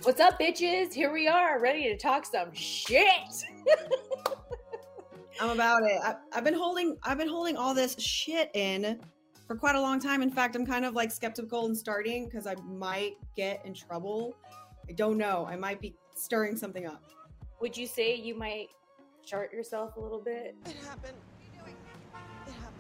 What's up, bitches? Here we are, ready to talk some shit. I'm about it. I've been holding all this shit in for quite a long time. In fact, I'm kind of like skeptical in starting because I might get in trouble. I don't know. I might be stirring something up. Would you say you might chart yourself a little bit? It happened. It happened.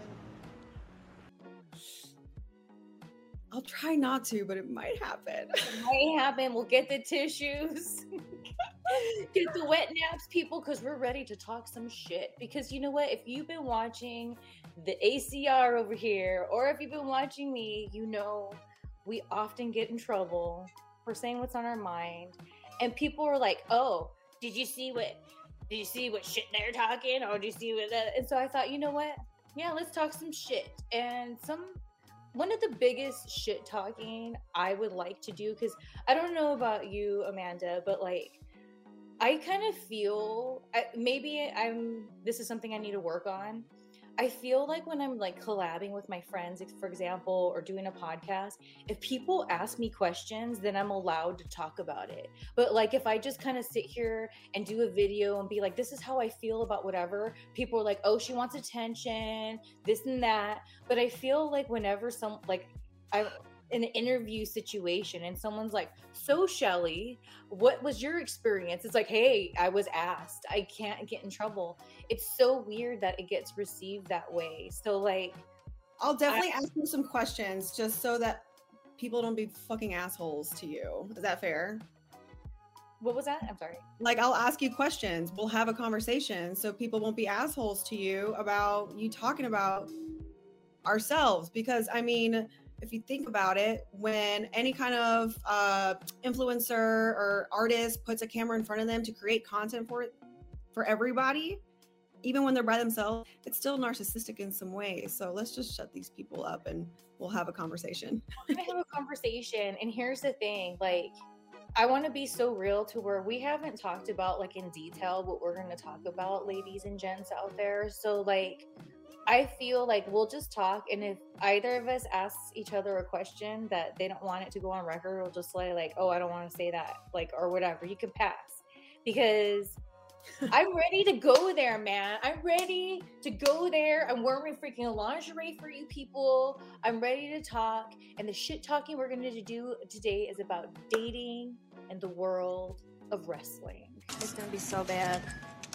I'll try not to, but it might happen. It might happen. We'll get the tissues. Get the wet naps, people, because we're ready to talk some shit. Because you know what? If you've been watching the ACR over here, or if you've been watching me, you know we often get in trouble for saying what's on our mind. And people are like, oh, did you see what shit they're talking? Or did you see what that? And so I thought, you know what? Yeah, let's talk some shit. And one of the biggest shit talking I would like to do, because I don't know about you, Amanda, but like, I kind of feel, this is something I need to work on. I feel like when I'm like collabing with my friends, for example, or doing a podcast, if people ask me questions, then I'm allowed to talk about it. But like, if I just kind of sit here and do a video and be like, this is how I feel about whatever, people are like, oh, she wants attention, this and that. But I feel like whenever I'm in an interview situation and someone's like, so Shelly, what was your experience? It's like, hey, I was asked. I can't get in trouble. It's so weird that it gets received that way. So like, I'll definitely ask you some questions just so that people don't be fucking assholes to you. Is that fair? What was that? I'm sorry. Like, I'll ask you questions. We'll have a conversation so people won't be assholes to you about you talking about ourselves. Because I mean, if you think about it, when any kind of influencer or artist puts a camera in front of them to create content for everybody, even when they're by themselves, it's still narcissistic in some ways. So let's just shut these people up and we'll have a conversation. We're gonna have a conversation. And here's the thing, like, I want to be so real to where we haven't talked about like in detail what we're going to talk about, ladies and gents out there. So like, I feel like we'll just talk, and if either of us asks each other a question that they don't want it to go on record, we'll just say like, oh, I don't want to say that, like, or whatever. You can pass, because I'm ready to go there, man. I'm ready to go there. I'm wearing freaking lingerie for you people. I'm ready to talk, and the shit talking we're going to do today is about dating and the world of wrestling. It's going to be so bad.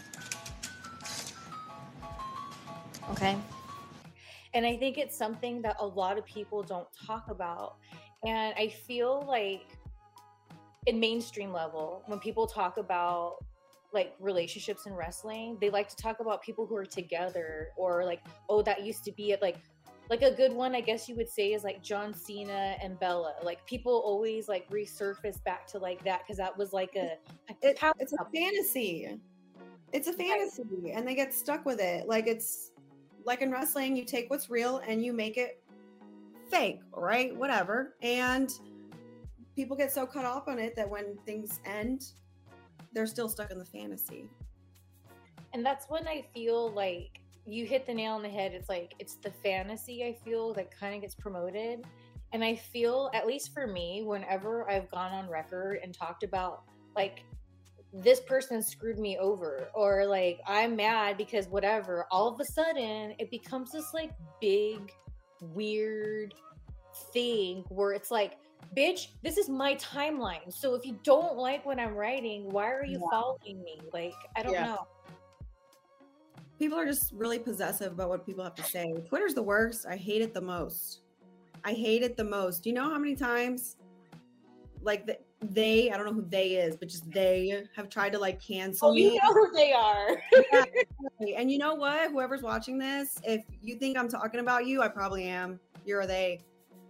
Okay. And I think it's something that a lot of people don't talk about. And I feel like in mainstream level, when people talk about like relationships in wrestling, they like to talk about people who are together, or like, oh, that used to be it. Like a good one, I guess you would say, is like John Cena and Bella. Like people always like resurface back to like that, because that was like it's a fantasy. It's a fantasy, right? And they get stuck with it. Like, it's like in wrestling, you take what's real and you make it fake, right? Whatever. And people get so caught off on it that when things end, they're still stuck in the fantasy. And that's when I feel like you hit the nail on the head. It's like, it's the fantasy, I feel, that kind of gets promoted. And I feel, at least for me, whenever I've gone on record and talked about like, this person screwed me over, or like, I'm mad because whatever, all of a sudden it becomes this like big weird thing where it's like, bitch, this is my timeline. So if you don't like what I'm writing, why are you following me? Like, I don't know. People are just really possessive about what people have to say. Twitter's the worst. I hate it the most. I hate it the most. Do you know how many times like I don't know who they is, but just they have tried to like cancel me. You know who they are. Yeah. And you know what? Whoever's watching this, if you think I'm talking about you, I probably am. You're they.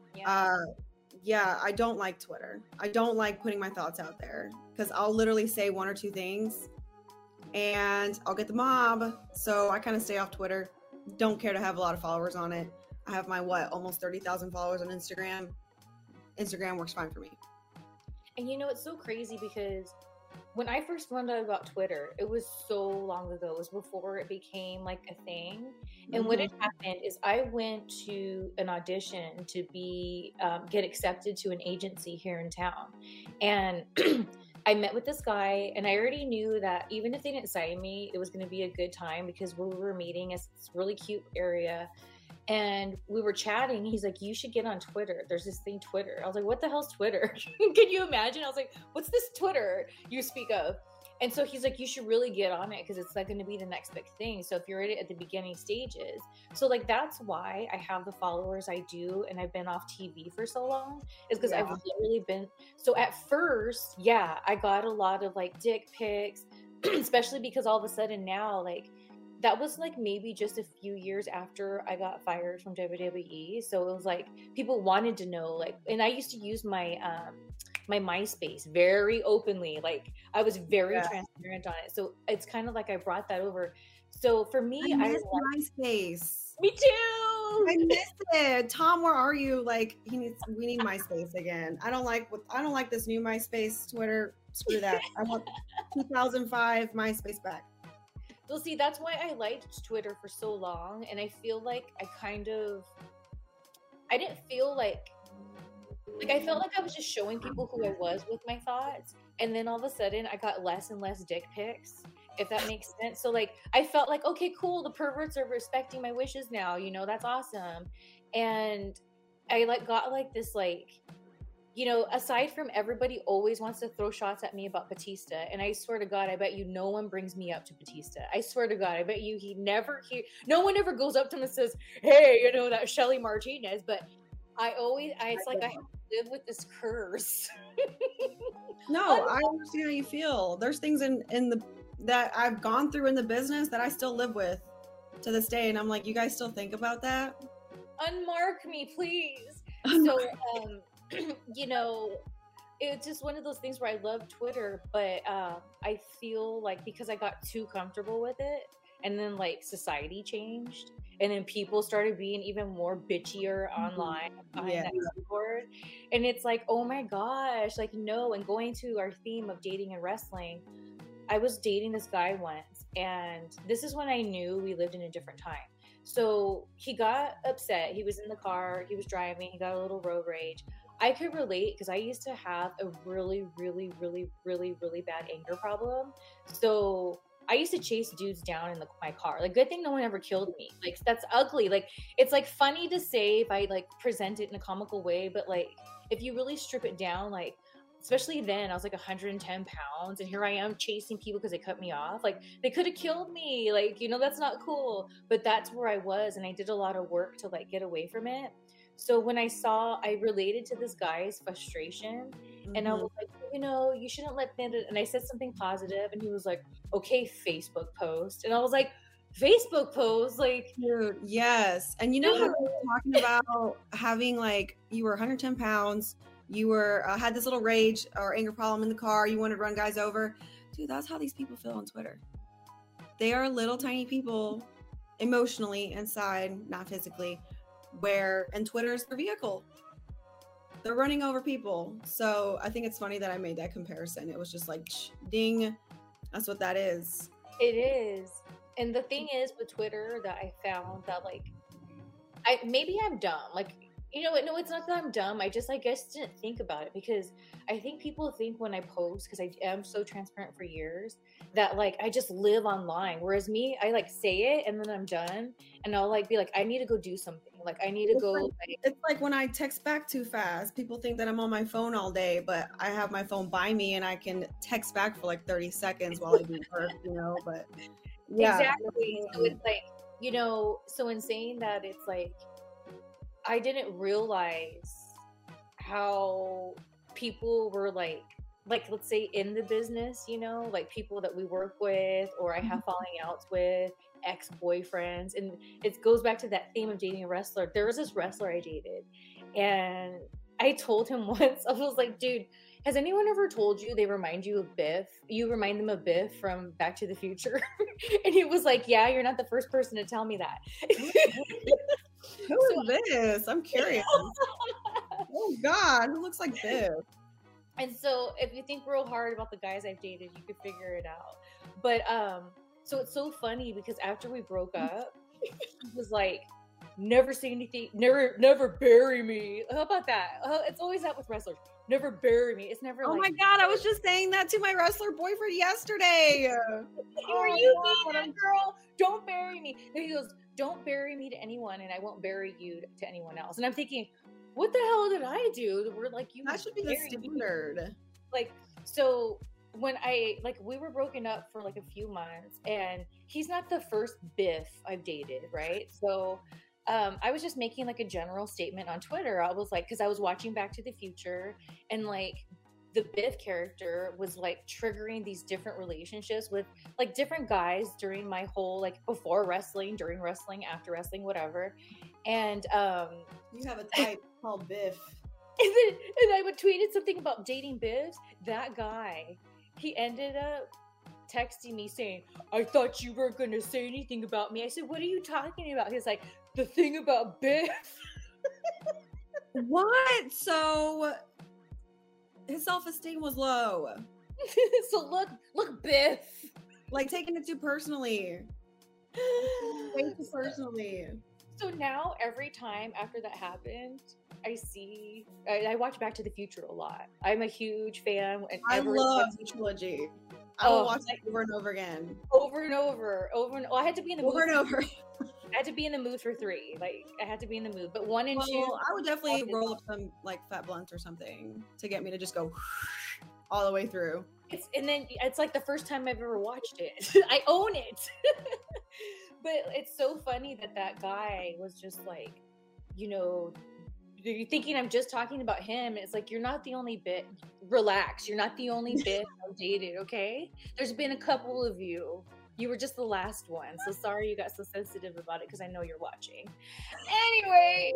Yeah, I don't like Twitter. I don't like putting my thoughts out there, because I'll literally say one or two things and I'll get the mob. So I kind of stay off Twitter. Don't care to have a lot of followers on it. I have my, almost 30,000 followers on Instagram. Instagram works fine for me. And you know, it's so crazy because when I first found out about Twitter, it was so long ago. It was before it became like a thing. And what had happened is I went to an audition to be get accepted to an agency here in town. And I met with this guy, and I already knew that even if they didn't sign me, it was going to be a good time because where we were meeting is this really cute area. And we were chatting. He's like, you should get on Twitter. There's this thing, Twitter. I was like, what the hell's Twitter? Can you imagine? I was like, what's this Twitter you speak of? And so he's like, you should really get on it because it's like going to be the next big thing. So if you're at the beginning stages. So like, that's why I have the followers I do. And I've been off TV for so long is because I've literally been. So at first, yeah, I got a lot of like dick pics, especially because all of a sudden now, like, that was like maybe just a few years after I got fired from WWE. So it was like people wanted to know, like, and I used to use my my MySpace very openly. Like I was very transparent on it. So it's kind of like I brought that over. So for me, I miss MySpace. Me too. I miss it. Tom, where are you? Like we need MySpace again. I don't like this new MySpace, Twitter. Screw that. I want 2005 MySpace back. Well, see, that's why I liked Twitter for so long. And I feel like I didn't feel like I felt like I was just showing people who I was with my thoughts. And then all of a sudden I got less and less dick pics, if that makes sense. So like, I felt like, okay, cool. The perverts are respecting my wishes now, you know, that's awesome. And I like got like this, like, you know, aside from everybody always wants to throw shots at me about Batista. And I swear to God, I bet you no one brings me up to Batista. I swear to God, I bet you no one ever goes up to him and says, hey, you know, that Shelly Martinez. But it's like I have to live with this curse. No, I understand how you feel. There's things that I've gone through in the business that I still live with to this day. And I'm like, you guys still think about that? Unmark me, please. So, you know, it's just one of those things where I love Twitter, but I feel like because I got too comfortable with it, and then like society changed, and then people started being even more bitchier online behind that keyboard, and it's like, oh my gosh, like no. And going to our theme of dating and wrestling, I was dating this guy once, and this is when I knew we lived in a different time. So he got upset. He was in the car. He was driving. He got a little road rage. I could relate because I used to have a really, really, really, really, really bad anger problem. So I used to chase dudes down in my car. Like, good thing no one ever killed me. Like, that's ugly. Like, it's like funny to say if I like present it in a comical way, but like if you really strip it down, like especially then I was like 110 pounds and here I am chasing people because they cut me off. Like they could have killed me. Like, you know, that's not cool. But that's where I was, and I did a lot of work to like get away from it. So when I related to this guy's frustration, and I was like, you know, you shouldn't let that. And I said something positive, and he was like, okay, Facebook post. And I was like, Facebook post? Like, dude, yes. And you know how we were talking about having like, you were 110 pounds, you were had this little rage or anger problem in the car, you wanted to run guys over. Dude, that's how these people feel on Twitter. They are little tiny people emotionally inside, not physically. And Twitter is their vehicle. They're running over people. So I think it's funny that I made that comparison. It was just like, ding, that's what that is. It is. And the thing is with Twitter that I found that like, maybe I'm dumb. Like, you know what? No, it's not that I'm dumb. I guess didn't think about it, because I think people think when I post, because I am so transparent for years, that like I just live online. Whereas me, I like say it and then I'm done, and I'll like be like, I need to go do something. Like I need to go. It's like when I text back too fast. People think that I'm on my phone all day, but I have my phone by me and I can text back for like 30 seconds while I do work, you know. But yeah, exactly. So it's like, you know, so in saying that, it's like, I didn't realize how people were like let's say in the business, you know, like people that we work with or I have falling outs with, ex-boyfriends. And it goes back to that theme of dating a wrestler. There was this wrestler I dated, and I told him once, I was like, dude, has anyone ever told you they remind you of Biff? You remind them of Biff from Back to the Future? And he was like, yeah, you're not the first person to tell me that. Who is this? I'm curious. Oh God, who looks like this? And so if you think real hard about the guys I've dated, you could figure it out. But so it's so funny because after we broke up, he was like, never say anything, never bury me. How about that? It's always that with wrestlers. never bury me. It's never Oh like, my God, I was just saying that to my wrestler boyfriend yesterday. who are you being that girl? Don't bury me. And he goes, don't bury me to anyone, and I won't bury you to anyone else. And I'm thinking, what the hell did I do? We're like, you That should be the buried me. standard. Like, so when we were broken up for like a few months, and he's not the first Biff I've dated, right? So I was just making like a general statement on Twitter. I was like, because I was watching Back to the Future, and like the Biff character was like triggering these different relationships with like different guys during my whole like before wrestling, during wrestling, after wrestling, whatever. And You have a type called Biff. and I would tweeted something about dating Biffs. That guy, he ended up texting me saying, I thought you weren't going to say anything about me. I said, what are you talking about? He's like, the thing about Biff. What? So his self-esteem was low. So look, Biff. Like taking it too personally. Way too personally. So now every time after that happened, I watch Back to the Future a lot. I'm a huge fan. And I love the trilogy. I will watch it over and over again. Over and over. Well, I had to be in the mood. Over and over. I had to be in the mood for 3. Like, I had to be in the mood. But 1 and 2. I would definitely roll up some like fat blunts or something to get me to just go all the way through. It's like the first time I've ever watched it. I own it. But it's so funny that guy was just like, you know, you're thinking I'm just talking about him. It's like, you're not the only bit. Relax. You're not the only bit I've dated, okay? There's been a couple of you. You were just the last one. So sorry you got so sensitive about it because I know you're watching. Anyway.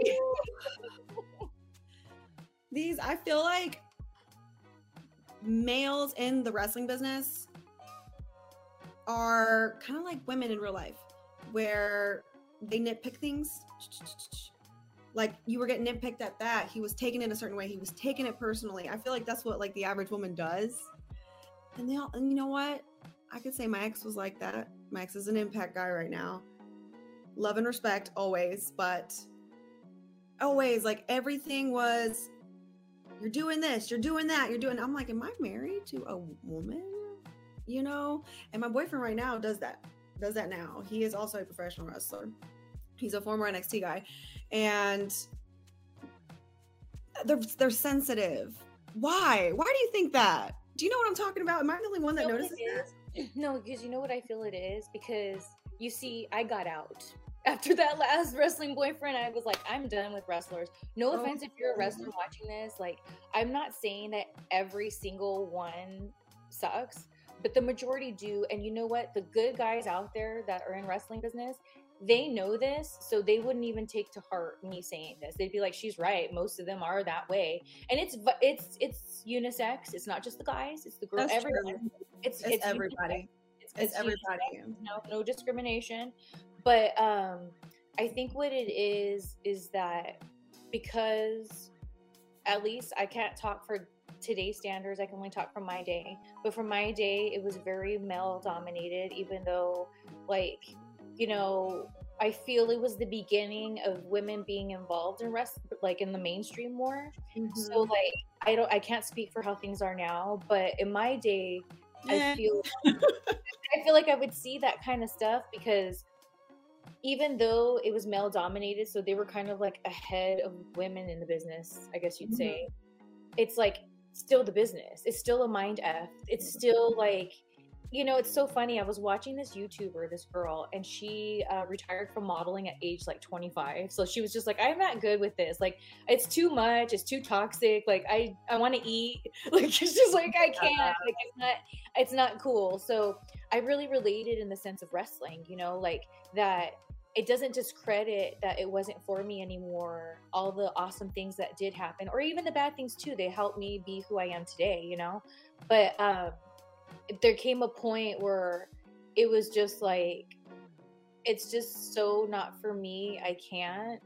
I feel like males in the wrestling business are kind of like women in real life, where they nitpick things. Like, you were getting nitpicked at that. He was taking it a certain way. He was taking it personally. I feel like that's what like the average woman does. And you know what? I could say my ex was like that. My ex is an Impact guy right now. Love and respect always, but always like everything was, you're doing this, you're doing that, I'm like, am I married to a woman? You know? And my boyfriend right now does that now. He is also a professional wrestler. He's a former NXT guy. And they're sensitive. Why? Why do you think that? Do you know what I'm talking about? Am I the only one that notices that? No, because you know what I feel it is? Because you see, I got out. After that last wrestling boyfriend, I was like, I'm done with wrestlers. No offense if you're a wrestler watching this. Like, I'm not saying that every single one sucks, but the majority do. And you know what? The good guys out there that are in wrestling business, they know this, so they wouldn't even take to heart me saying this. They'd be like, she's right. Most of them are that way. And it's unisex. It's not just the guys. It's the girls. Everyone. It's everybody. It's everybody. No discrimination. But I think what it is that because at least I can't talk for today's standards, I can only talk from my day. But from my day, it was very male dominated, even though, like, you know, I feel it was the beginning of women being involved in like in the mainstream more. Mm-hmm. So like, I can't speak for how things are now, but in my day, I feel like I would see that kind of stuff because even though it was male dominated, so they were kind of like ahead of women in the business, I guess you'd say. It's like still the business. It's still a mind F. It's still like, you know, it's so funny. I was watching this YouTuber, this girl, and she retired from modeling at age like 25. So she was just like, I'm not good with this. Like, it's too much. It's too toxic. Like, I want to eat. Like, it's just like, I can't. Like, it's not cool. So I really related in the sense of wrestling, you know, like that it doesn't discredit that it wasn't for me anymore. All the awesome things that did happen, or even the bad things too, they helped me be who I am today, you know? But there came a point where it was just like, it's just so not for me. I can't.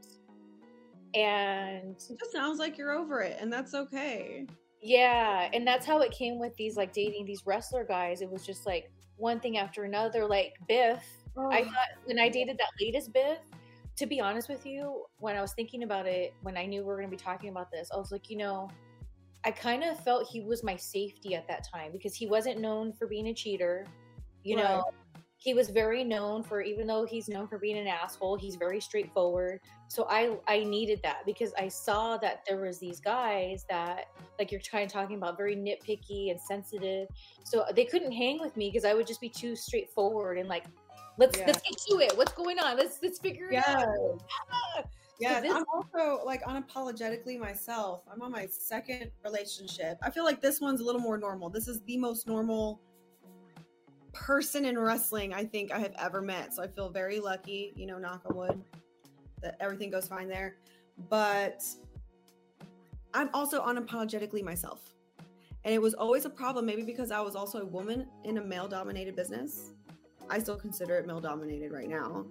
And it just sounds like you're over it, and that's okay. Yeah. And that's how it came with these, like, dating these wrestler guys. It was just like one thing after another, like Biff. I thought when I dated that latest Biff, to be honest with you, when I was thinking about it, when I knew we were going to be talking about this, I was like, you know, I kind of felt he was my safety at that time because he wasn't known for being a cheater. You know, he was very known for, even though he's known for being an asshole, he's very straightforward. So I needed that because I saw that there was these guys that, like you're kind of talking about, very nitpicky and sensitive. So they couldn't hang with me because I would just be too straightforward and like, let's get to it. What's going on? Let's figure it out. Yeah, I'm also like unapologetically myself. I'm on my second relationship. I feel like this one's a little more normal. This is the most normal person in wrestling I think I have ever met. So I feel very lucky, you know, knock on wood, that everything goes fine there. But I'm also unapologetically myself. And it was always a problem, maybe because I was also a woman in a male-dominated business. I still consider it male-dominated right now.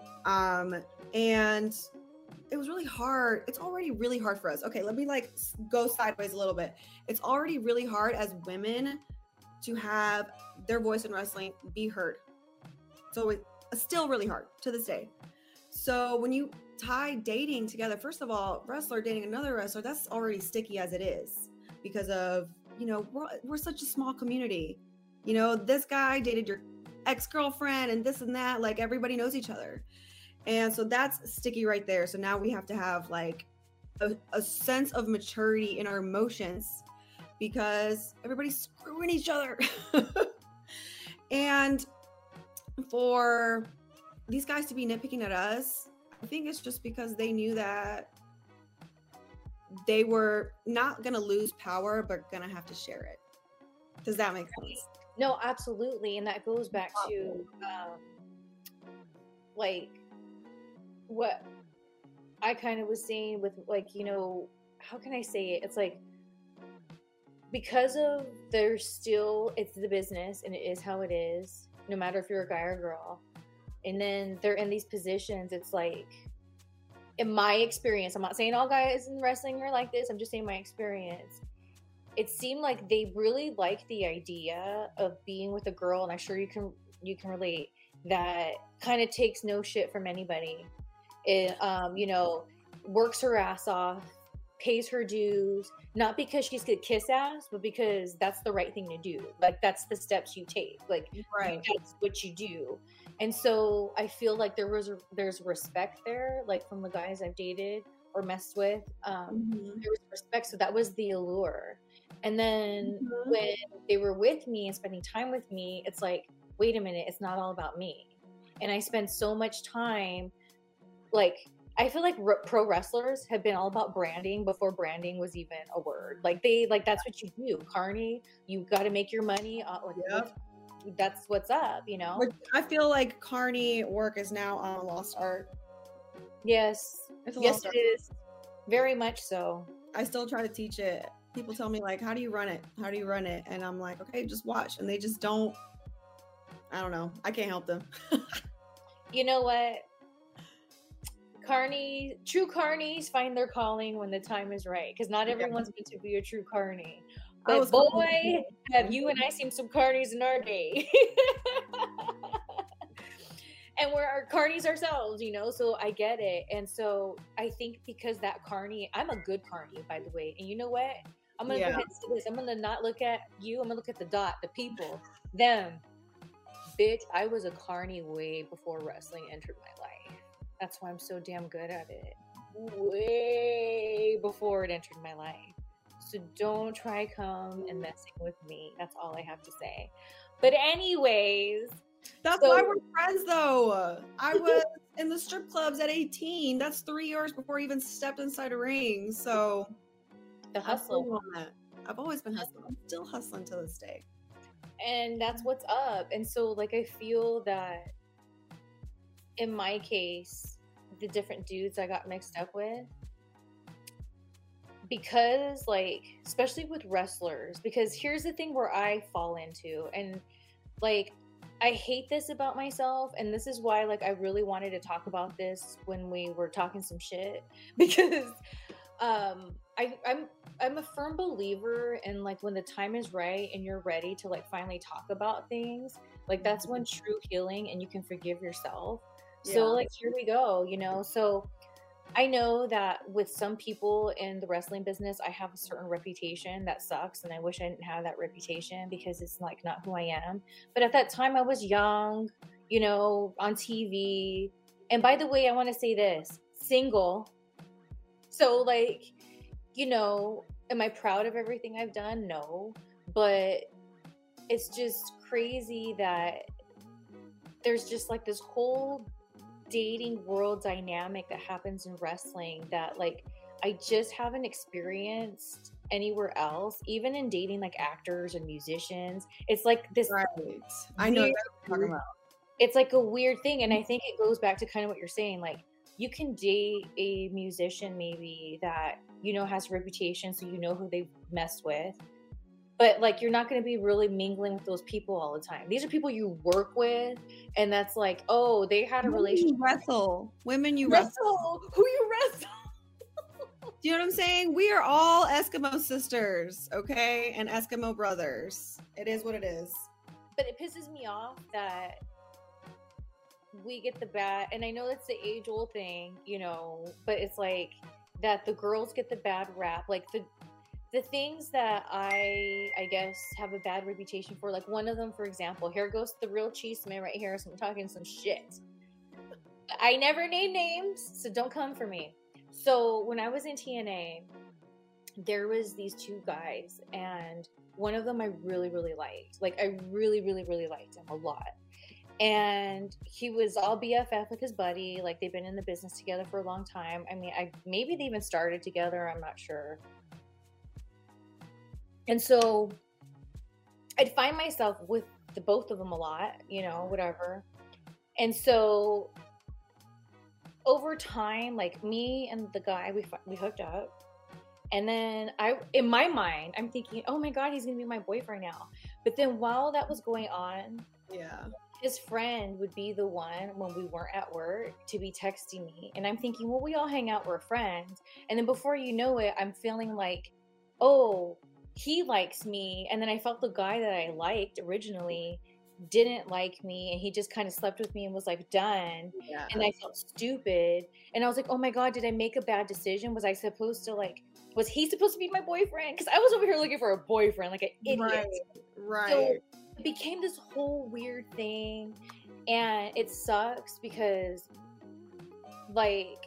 And it was really hard. It's already really hard for us. Okay, let me like go sideways a little bit. It's already really hard as women to have their voice in wrestling be heard. So it's still really hard to this day. So when you tie dating together, first of all, wrestler dating another wrestler, that's already sticky as it is because of, you know, we're such a small community. You know, this guy dated your ex-girlfriend and this and that, like everybody knows each other. And so that's sticky right there. So now we have to have like a sense of maturity in our emotions because everybody's screwing each other. And for these guys to be nitpicking at us, I think it's just because they knew that they were not going to lose power, but going to have to share it. Does that make sense? No, absolutely. And that goes back to like what I kind of was saying with like, you know, how can I say it? It's like, because of it's the business and it is how it is, no matter if you're a guy or a girl. And then they're in these positions. It's like, in my experience, I'm not saying all guys in wrestling are like this. I'm just saying my experience. It seemed like they really liked the idea of being with a girl. And I'm sure you can relate, that kind of takes no shit from anybody. It, you know, works her ass off, pays her dues, not because she's gonna kiss ass, but because that's the right thing to do. Like that's the steps you take. Like that's what you do. And so I feel like there's respect there, like from the guys I've dated or messed with. There was respect, so that was the allure. And then when they were with me and spending time with me, it's like, wait a minute, it's not all about me. And I spend so much time, like, I feel like pro wrestlers have been all about branding before branding was even a word. Like that's what you do. Carney, you got to make your money. That's what's up, you know? I feel like Carney work is now a lost art. Yes. Yes, it is. Very much so. I still try to teach it. People tell me like, how do you run it? How do you run it? And I'm like, okay, just watch. And they just don't, I don't know. I can't help them. You know what? True Carnies find their calling when the time is right, because not everyone's meant to be a true Carney. But boy, have you and I seen some Carnies in our day. And we're our Carnies ourselves, you know, so I get it. And so I think because that Carney, I'm a good Carney, by the way. And you know what? I'm going to go ahead and say this. I'm going to not look at you. I'm going to look at the dot, the people, them. Bitch, I was a Carney way before wrestling entered my life. That's why I'm so damn good at it. Way before it entered my life. So don't try come and messing with me. That's all I have to say. But anyways. That's why we're friends though. I was in the strip clubs at 18. That's 3 years before I even stepped inside a ring. So the hustle. I've always been hustling. I'm still hustling to this day. And that's what's up. And so like I feel that in my case, the different dudes I got mixed up with, because like, especially with wrestlers, because here's the thing where I fall into, and like, I hate this about myself, and this is why like I really wanted to talk about this when we were talking some shit, because I'm a firm believer in like when the time is right and you're ready to like finally talk about things, like that's when true healing and you can forgive yourself. So like here we go, you know. So I know that with some people in the wrestling business, I have a certain reputation that sucks, and I wish I didn't have that reputation because it's like not who I am. But at that time, I was young, you know, on TV. And by the way, I want to say this: single. So, like, you know, am I proud of everything I've done? No, but it's just crazy that there's just like this whole dating world dynamic that happens in wrestling that like I just haven't experienced anywhere else, even in dating like actors and musicians. It's like this Right. I know weird- what you're talking about. it's like a weird thing, and I think it goes back to kind of what you're saying. Like, you can date a musician maybe that you know has a reputation, so you know who they've messed with, but like you're not going to be really mingling with those people all the time. These are people you work with, and that's like, oh, they had a relationship. Women you wrestle. Who you wrestle? Do you know what I'm saying? We are all Eskimo sisters, okay? And Eskimo brothers. It is what it is. But it pisses me off that we get the bad, and I know that's the age-old thing, you know, but it's like that the girls get the bad rap. Like the things that I guess have a bad reputation for, like one of them, for example, here goes the real cheese man right here. So I'm talking some shit. I never name names, so don't come for me. So when I was in TNA, there was these two guys, and one of them I really, really liked. Like I really, really, really liked him a lot. And he was all BFF with his buddy. Like they've been in the business together for a long time. I mean, maybe they even started together. I'm not sure. And so I'd find myself with the both of them a lot, you know, whatever. And so over time, like me and the guy, we hooked up. And then in my mind, I'm thinking, oh my God, he's going to be my boyfriend now. But then while that was going on, Yeah. his friend would be the one when we weren't at work to be texting me. And I'm thinking, well, we all hang out, we're friends. And then before you know it, I'm feeling like, oh, he likes me. And then I felt the guy that I liked originally didn't like me, and he just kind of slept with me and was like done. Yeah. And I felt stupid. And I was like, oh my God, did I make a bad decision? Was he supposed to be my boyfriend? Because I was over here looking for a boyfriend, like an idiot. Right. So it became this whole weird thing, and it sucks because like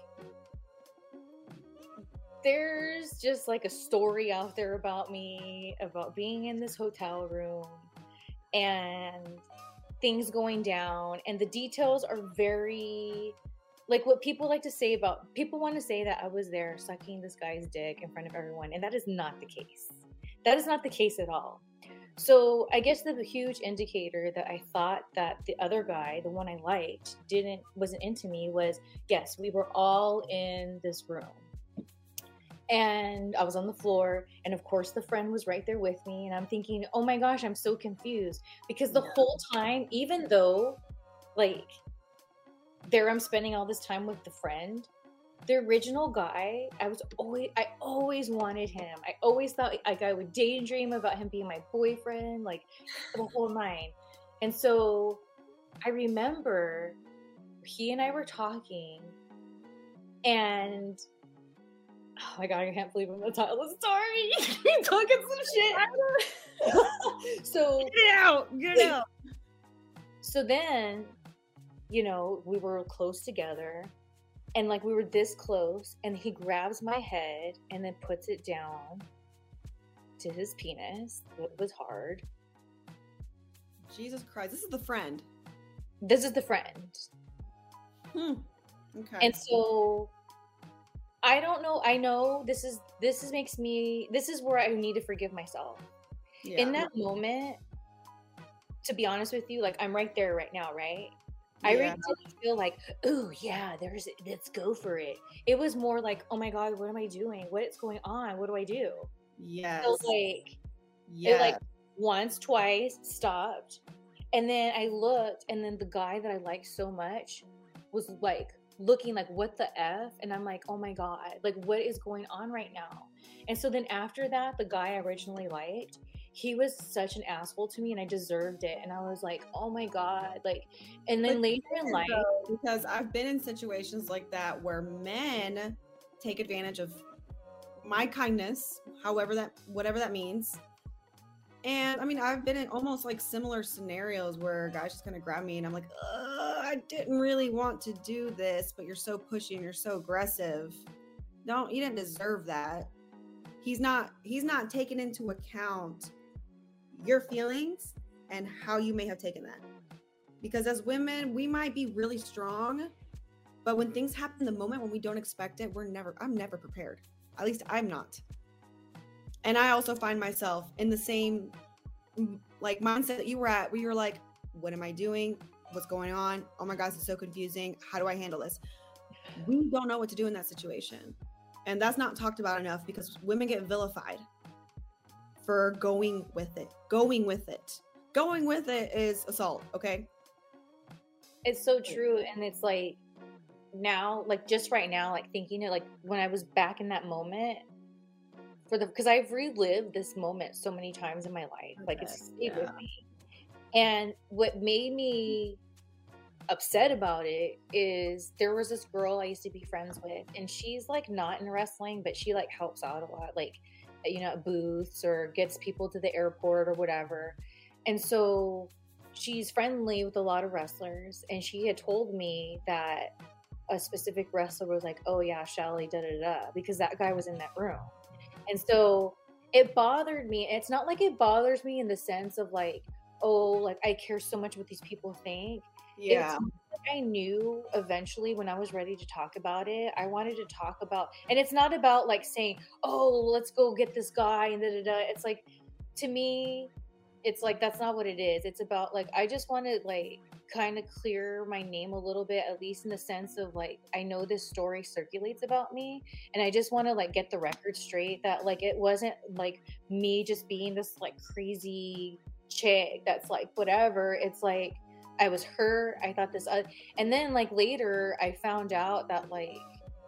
there's just like a story out there about me, about being in this hotel room and things going down, and the details are very like what people like to say about people want to say that I was there sucking this guy's dick in front of everyone, and that is not the case. That is not the case at all. So I guess the huge indicator that I thought that the other guy, the one I liked, wasn't into me was, yes, we were all in this room. And I was on the floor, and of course the friend was right there with me, and I'm thinking, oh my gosh, I'm so confused. Because the whole time, even though like there I'm spending all this time with the friend, the original guy, I always wanted him. I always thought like I would daydream about him being my boyfriend, like the whole nine. And so I remember he and I were talking, and oh my God, I can't believe I'm gonna tell the story. We're talking some shit. So Get out. So then, you know, we were close together, and like we were this close, and he grabs my head and then puts it down to his penis. It was hard. Jesus Christ. This is the friend. This is the friend. Okay. And so I don't know. I know this is where I need to forgive myself. Yeah. In that moment, to be honest with you, like I'm right there right now, right? I really didn't feel like, oh yeah, let's go for it. It was more like, oh my God, what am I doing? What's going on? What do I do? Yes. So like, it like once, twice, stopped. And then I looked, and then the guy that I liked so much was like looking like, what the F? And I'm like, oh my God, like what is going on right now? And so then after that, the guy I originally liked, he was such an asshole to me, and I deserved it. And I was like, oh my God. Like, and then But later in life, because I've been in situations like that where men take advantage of my kindness, whatever that means. And I mean, I've been in almost like similar scenarios where guys just kind of grab me and I'm like, I didn't really want to do this, but you're so pushy and you're so aggressive. No, you didn't deserve that. He's not taking into account your feelings and how you may have taken that. Because as women, we might be really strong, but when things happen in the moment when we don't expect it, I'm never prepared. At least I'm not. And I also find myself in the same like mindset that you were at, where you're like, what am I doing? What's going on? Oh my gosh, it's so confusing. How do I handle this? We don't know what to do in that situation. And that's not talked about enough because women get vilified for going with it. Going with it is assault, okay? it's so true. And it's like now, like just right now, like thinking it, like when I was back in that moment because I've relived this moment so many times in my life. Like it's stayed with me. And what made me upset about it is there was this girl I used to be friends with, and she's like not in wrestling, but she like helps out a lot, like, you know, at booths or gets people to the airport or whatever. And so she's friendly with a lot of wrestlers, and she had told me that a specific wrestler was like, oh yeah, Shelly, da da da, because that guy was in that room. And so it bothered me. It's not like it bothers me in the sense of like, oh, like I care so much what these people think. Yeah. It's like I knew eventually when I was ready to talk about it, I wanted to talk about, and it's not about like saying, oh, let's go get this guy and da da da. It's like, to me, it's like, that's not what it is. It's about like, I just want to like kind of clear my name a little bit, at least in the sense of like, I know this story circulates about me, and I just want to like get the record straight that like, it wasn't like me just being this like crazy chick that's like whatever. It's like I was hurt. I thought this and then like later I found out that like,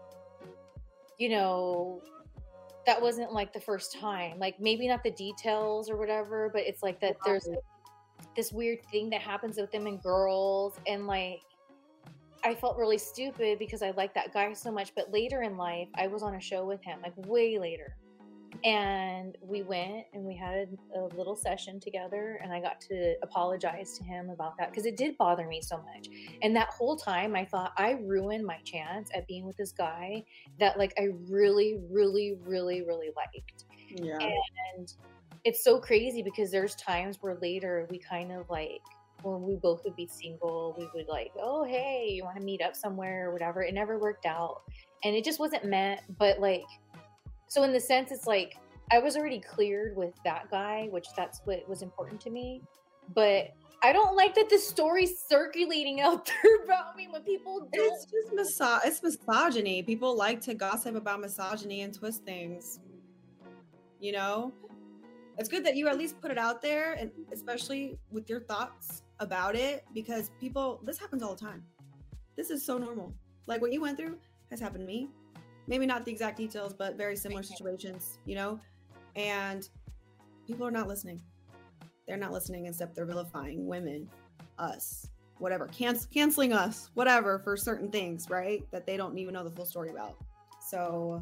you know, that wasn't like the first time, like maybe not the details or whatever, but it's like that there's like, this weird thing that happens with them and girls, and like I felt really stupid because I liked that guy so much. But later in life I was on a show with him, like way later, and we went and we had a little session together, and I got to apologize to him about that because it did bother me so much. And that whole time I thought I ruined my chance at being with this guy that like I really, really, really, really liked. Yeah. And it's so crazy because there's times where later we kind of like, when we both would be single, we would like, oh, hey, you want to meet up somewhere or whatever. It never worked out, and it just wasn't meant. But like, so in the sense, it's like I was already cleared with that guy, which that's what was important to me. But I don't like that the story's circulating out there about me when people don't. It's just it's misogyny. People like to gossip about misogyny and twist things. You know? It's good that you at least put it out there, and especially with your thoughts about it, because this happens all the time. This is so normal. Like what you went through has happened to me. Maybe not the exact details, but very similar situations, you know? And people are not listening. They're not listening, except they're vilifying women, us, whatever, canceling us, whatever, for certain things, right? That they don't even know the full story about. So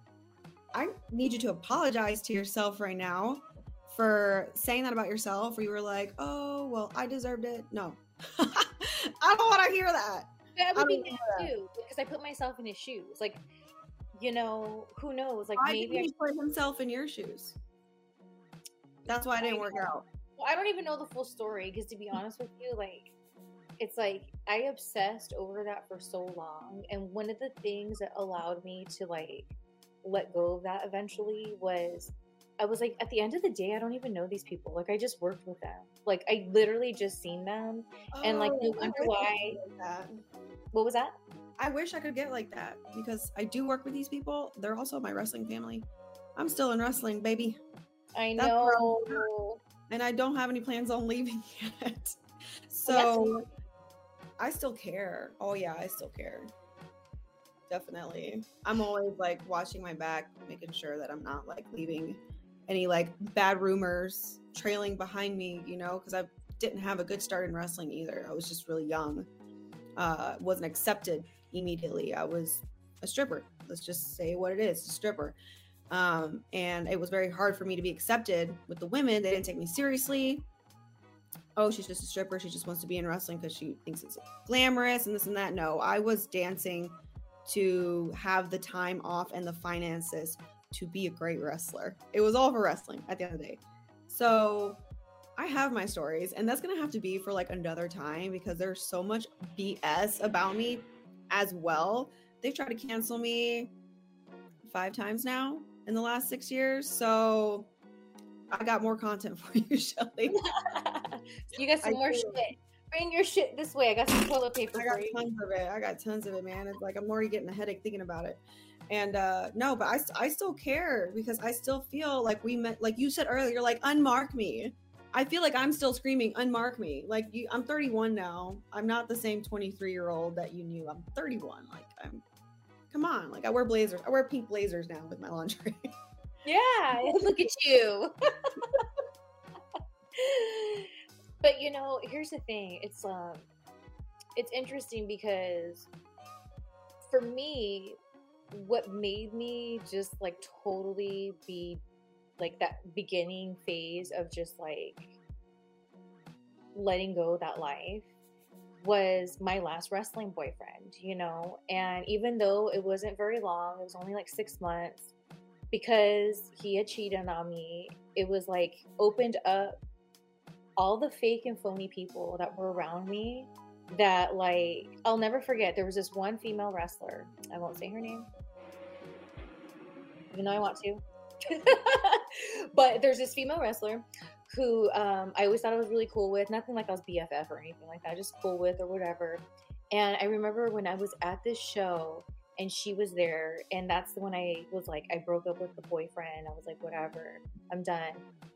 I need you to apologize to yourself right now for saying that about yourself, where you were like, oh, well, I deserved it. No, I don't want to hear that. That would be me too, because I put myself in his shoes. Like, you know, who knows? Like, maybe he put himself in your shoes. That's why it didn't work out. Well, I don't even know the full story, because to be honest with you, like, it's like I obsessed over that for so long. And one of the things that allowed me to like let go of that eventually was I was like, at the end of the day, I don't even know these people. Like, I just worked with them. Like, I literally just seen them. And like, no wonder why. What was that? I wish I could get like that, because I do work with these people. They're also my wrestling family. I'm still in wrestling, baby. I know. And I don't have any plans on leaving yet. So I still care. Oh yeah, I still care. Definitely. I'm always like watching my back, making sure that I'm not like leaving any like bad rumors trailing behind me, you know, because I didn't have a good start in wrestling either. I was just really young. Wasn't accepted immediately. I was a stripper. Let's just say what it is, a stripper. And it was very hard for me to be accepted with the women. They didn't take me seriously. Oh, she's just a stripper. She just wants to be in wrestling because she thinks it's glamorous and this and that. No, I was dancing to have the time off and the finances to be a great wrestler. It was all for wrestling at the end of the day. So I have my stories, and that's going to have to be for like another time because there's so much BS about me as well. They've tried to cancel me 5 times now in the last 6 years. So I got more content for you, Shelly. You got some more shit. Bring your shit this way. I got some toilet paper I got for you. tons of it. I got tons of it, man. It's like I'm already getting a headache thinking about it. And no, but I still care because I still feel like we met, like you said earlier, like unmark me. I feel like I'm still screaming, unmark me. Like I'm 31 now. I'm not the same 23-year-old that you knew. I'm 31. Like come on. Like I wear blazers. I wear pink blazers now with my lingerie. Yeah, look at you. But you know, here's the thing. It's interesting because for me, what made me just like totally be like that beginning phase of just like letting go of that life was my last wrestling boyfriend, you know. And even though it wasn't very long, it was only like 6 months, because he had cheated on me, it was like opened up all the fake and phony people that were around me that like I'll never forget. There was this one female wrestler, I won't say her name even though I want to. But there's this female wrestler who I always thought I was really cool with. Nothing like I was BFF or anything like that, just cool with or whatever. And I remember when I was at this show and she was there, and that's when I was like, I broke up with the boyfriend. I was like, whatever, I'm done.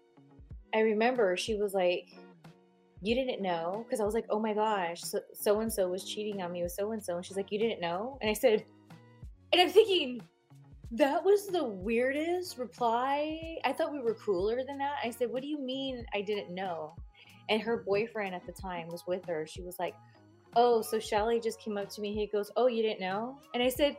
I remember she was like, you didn't know? Because I was like, oh my gosh, so-and-so was cheating on me with so-and-so. And she's like, you didn't know? And I said, and I'm thinking, that was the weirdest reply. I thought we were cooler than that. I said, what do you mean I didn't know? And her boyfriend at the time was with her. She was like, oh, so Shelly just came up to me. He goes, oh, you didn't know? And I said,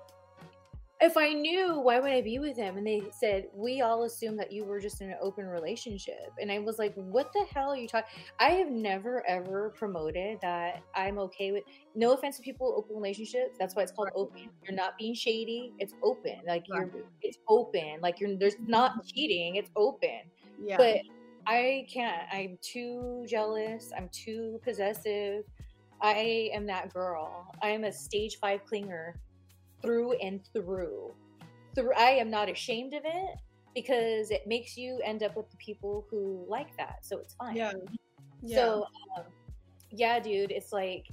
if I knew, why would I be with him? And they said, we all assumed that you were just in an open relationship. And I was like, what the hell are you talking? I have never, ever promoted that I'm okay with, no offense to people, open relationships. That's why it's called open. You're not being shady. It's open. Like it's open. Like there's not cheating. It's open. Yeah. But I can't. I'm too jealous. I'm too possessive. I am that girl. I am a stage 5 clinger. Through and through. I am not ashamed of it because it makes you end up with the people who like that. So it's fine. Yeah. So, yeah, dude, it's like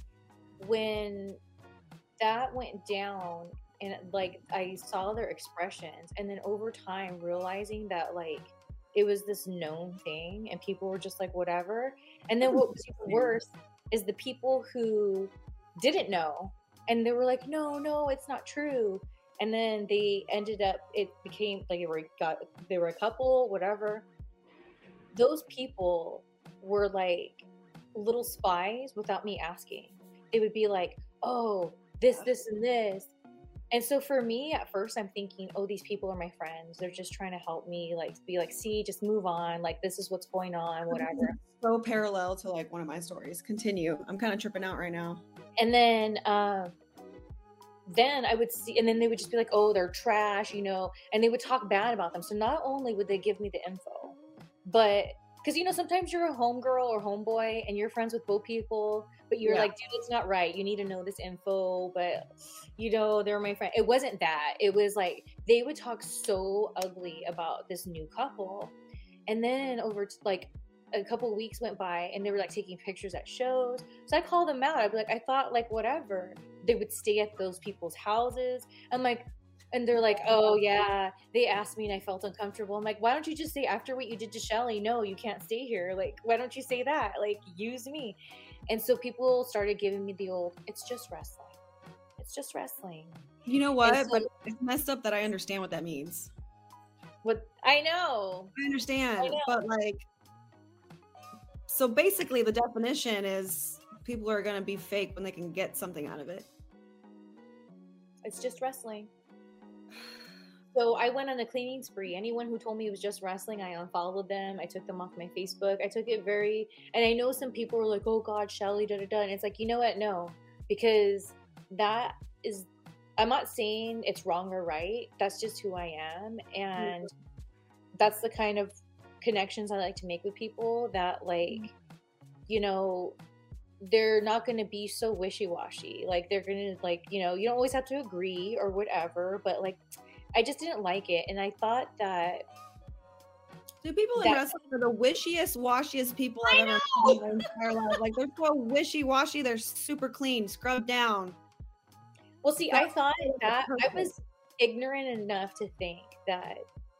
when that went down and like I saw their expressions, and then over time realizing that like it was this known thing and people were just like, whatever. And then what was even worse is the people who didn't know. And they were like, no, it's not true. And then they ended up, it became like they were a couple, whatever. Those people were like little spies without me asking. They would be like, oh, this, and this. And so for me, at first, I'm thinking, oh, these people are my friends. They're just trying to help me, like, be like, see, just move on. Like, this is what's going on, whatever. So parallel to like one of my stories. Continue. I'm kind of tripping out right now. And then I would see, and then they would just be like, oh, they're trash, you know, and they would talk bad about them. So not only would they give me the info, but because, you know, sometimes you're a homegirl or homeboy and you're friends with both people, but you're like, dude, it's not right. You need to know this info, but, you know, they're my friend. It wasn't that. It was like, they would talk so ugly about this new couple. And then over like a couple of weeks went by and they were like taking pictures at shows. So I called them out. I'd be like, I thought like whatever. They would stay at those people's houses. I'm like, and they're like, oh yeah, they asked me and I felt uncomfortable. I'm like, why don't you just say after what you did to Shelly, no, you can't stay here. Like, why don't you say that? Like, use me. And so people started giving me the old, it's just wrestling. It's just wrestling. You know what? So, but it's messed up that I understand what that means. What I know. I understand. But like, So basically the definition is people are going to be fake when they can get something out of it. It's just wrestling. So I went on a cleaning spree. Anyone who told me it was just wrestling, I unfollowed them. I took them off my Facebook. I took it and I know some people were like, oh God, Shelly, da da da. And it's like, you know what? No, because I'm not saying it's wrong or right. That's just who I am. And that's the kind of connections I like to make with people that, like, you know, they're not going to be so wishy-washy. Like, they're going to, like, you know, you don't always have to agree or whatever, but like, I just didn't like it. And I thought that people in wrestling are the wishiest, washiest people I've ever seen in my entire life. Like, they're so wishy-washy. They're super clean, scrubbed down. Well, see, I thought that I was ignorant enough to think that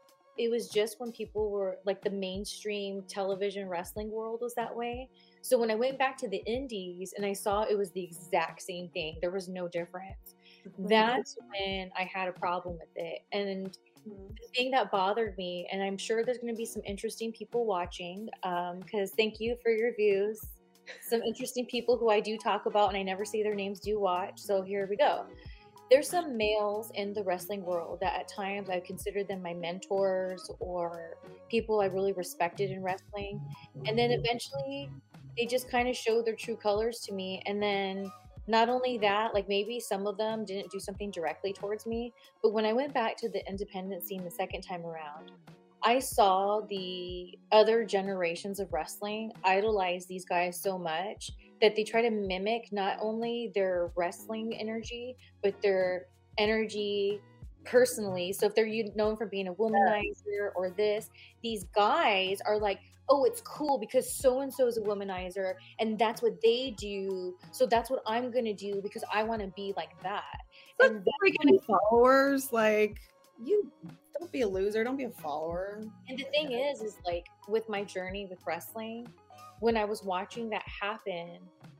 it was just when people were like the mainstream television wrestling world was that way. So when I went back to the indies and I saw it was the exact same thing, there was no difference. That's when I had a problem with it. And the thing that bothered me, and I'm sure there's going to be some interesting people watching, because thank you for your views. Some interesting people who I do talk about and I never see their names do watch. So here we go. There's some males in the wrestling world that at times I consider them my mentors or people I really respected in wrestling. And then eventually they just kind of showed their true colors to me. And then not only that, like maybe some of them didn't do something directly towards me, but when I went back to the independent scene the second time around, I saw the other generations of wrestling idolize these guys so much that they try to mimic not only their wrestling energy, but their energy personally. So if they're known for being a womanizer or these guys are like, oh, it's cool because so-and-so is a womanizer and that's what they do. So that's what I'm going to do because I want to be like that. But and freaking followers, like, you don't be a loser. Don't be a follower. And the thing is like with my journey with wrestling, when I was watching that happen,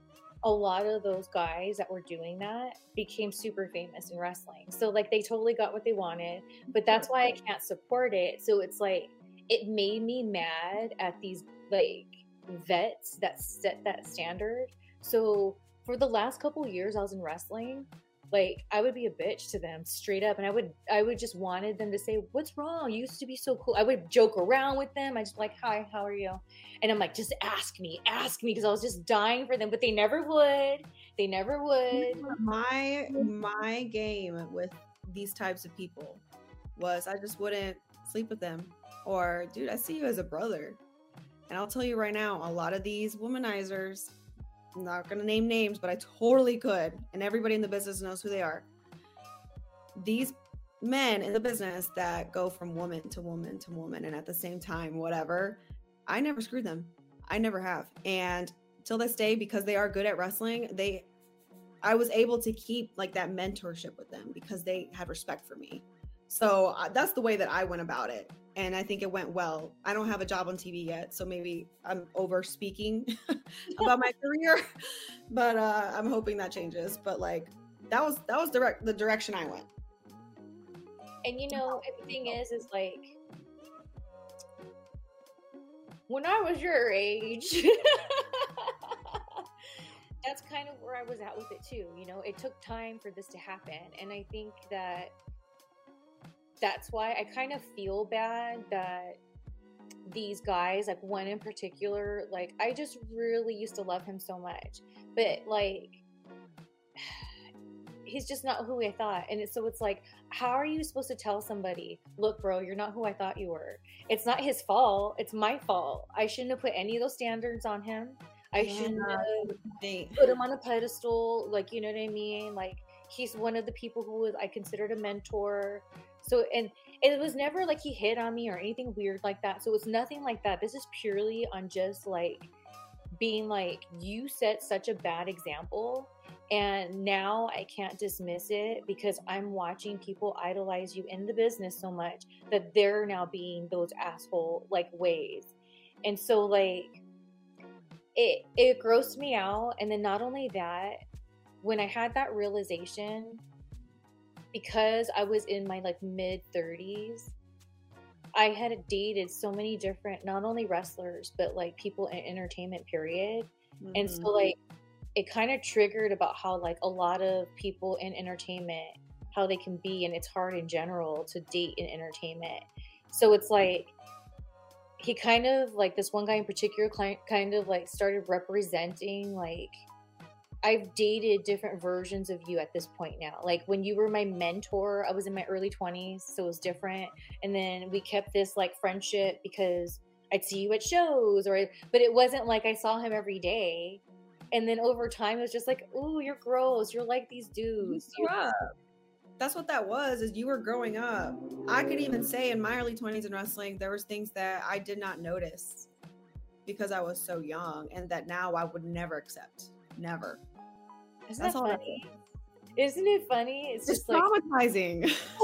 a lot of those guys that were doing that became super famous in wrestling. So like they totally got what they wanted, but that's why I can't support it. So it's like, it made me mad at these like vets that set that standard. So for the last couple of years I was in wrestling, like I would be a bitch to them straight up. And I would just wanted them to say, what's wrong? You used to be so cool. I would joke around with them. I just like, hi, how are you? And I'm like, just ask me. Because I was just dying for them, but they never would. My game with these types of people was I just wouldn't sleep with them. Or, dude, I see you as a brother. And I'll tell you right now, a lot of these womanizers, I'm not going to name names, but I totally could. And everybody in the business knows who they are. These men in the business that go from woman to woman to woman and at the same time, whatever, I never screwed them. I never have. And till this day, because they are good at wrestling, I was able to keep like that mentorship with them because they had respect for me. So that's the way that I went about it. And I think it went well. I don't have a job on TV yet, so maybe I'm over speaking about my career, but I'm hoping that changes. But like that was the direction I went. And you know, the thing is like when I was your age, that's kind of where I was at with it too. You know, it took time for this to happen, and I think that's why I kind of feel bad that these guys, like one in particular, like I just really used to love him so much, but like he's just not who I thought. And so it's like, how are you supposed to tell somebody, look, bro, you're not who I thought you were? It's not his fault. It's my fault. I shouldn't have put any of those standards on him. I shouldn't have put him on a pedestal. Like, you know what I mean? Like, he's one of the people who I considered a mentor. So, and it was never like he hit on me or anything weird like that. So it's nothing like that. This is purely on just like being like, you set such a bad example. And now I can't dismiss it because I'm watching people idolize you in the business so much that they're now being those asshole like ways. And so like, it grossed me out. And then not only that, when I had that realization, because I was in my like mid 30s, I had dated so many different, not only wrestlers, but like people in entertainment, period. And so like it kind of triggered about how like a lot of people in entertainment, how they can be, and it's hard in general to date in entertainment. So it's like he kind of like, this one guy in particular kind of like started representing like, I've dated different versions of you at this point now. Like when you were my mentor, I was in my early 20s, so it was different. And then we kept this like friendship because I'd see you at shows, but it wasn't like I saw him every day. And then over time, it was just like, ooh, you're gross. You're like these dudes. That's what that was, is you were growing up. I could even say in my early 20s in wrestling, there was things that I did not notice because I was so young, and that now I would never accept. Never. Isn't that funny? Isn't it funny? It's just like traumatizing.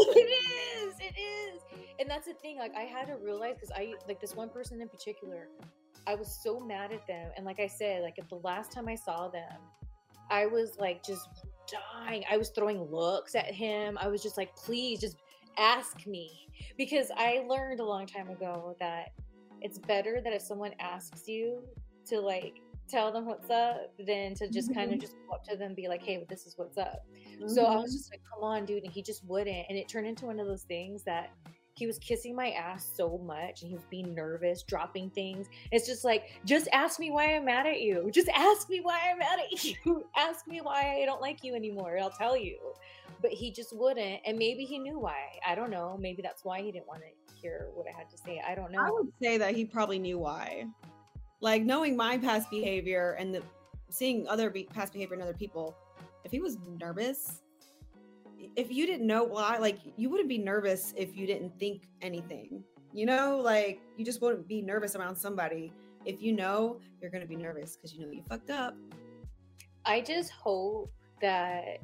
It is. And that's the thing. Like I had to realize, because I like this one person in particular, I was so mad at them. And like I said, like at the last time I saw them, I was like just dying. I was throwing looks at him. I was just like, please just ask me. Because I learned a long time ago that it's better that if someone asks you to like tell them what's up than to just kind of just go up to them and be like, hey, this is what's up. So I was just like, come on, dude. And he just wouldn't. And it turned into one of those things that he was kissing my ass so much and he was being nervous, dropping things. It's just like, just ask me why I'm mad at you. Just ask me why I'm mad at you. Ask me why I don't like you anymore. I'll tell you. But he just wouldn't. And maybe he knew why. I don't know. Maybe that's why he didn't want to hear what I had to say. I don't know. I would say that he probably knew why. Like knowing my past behavior and seeing other past behavior in other people, if he was nervous, if you didn't know why, like you wouldn't be nervous if you didn't think anything, you know, like you just wouldn't be nervous around somebody. If you know, you're going to be nervous because you know you fucked up. I just hope that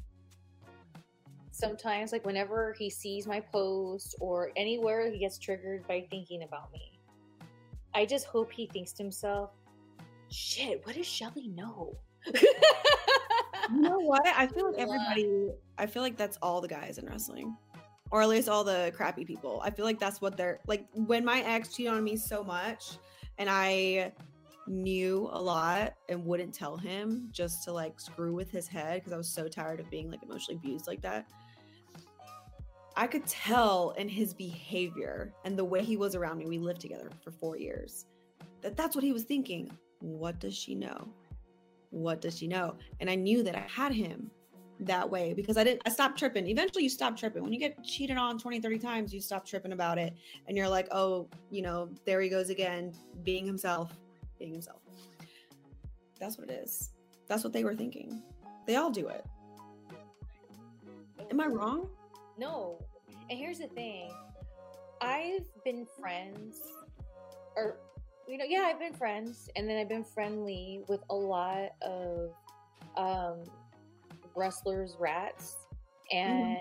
sometimes, like whenever he sees my post or anywhere he gets triggered by thinking about me, I just hope he thinks to himself, shit, what does Shelly know? You know what? I feel like that's all the guys in wrestling, or at least all the crappy people. I feel like that's what they're like. When my ex cheated on me so much and I knew a lot and wouldn't tell him just to like screw with his head because I was so tired of being like emotionally abused like that, I could tell in his behavior and the way he was around me. We lived together for 4 years. That's what he was thinking. What does she know? What does she know? And I knew that I had him that way because I stopped tripping. Eventually you stop tripping. When you get cheated on 20, 30 times, you stop tripping about it. And you're like, oh, you know, there he goes again, being himself. That's what it is. That's what they were thinking. They all do it. Am I wrong? No. And here's the thing. I've been friends, or, you know, yeah, I've been friends, and then I've been friendly with a lot of wrestlers, rats, and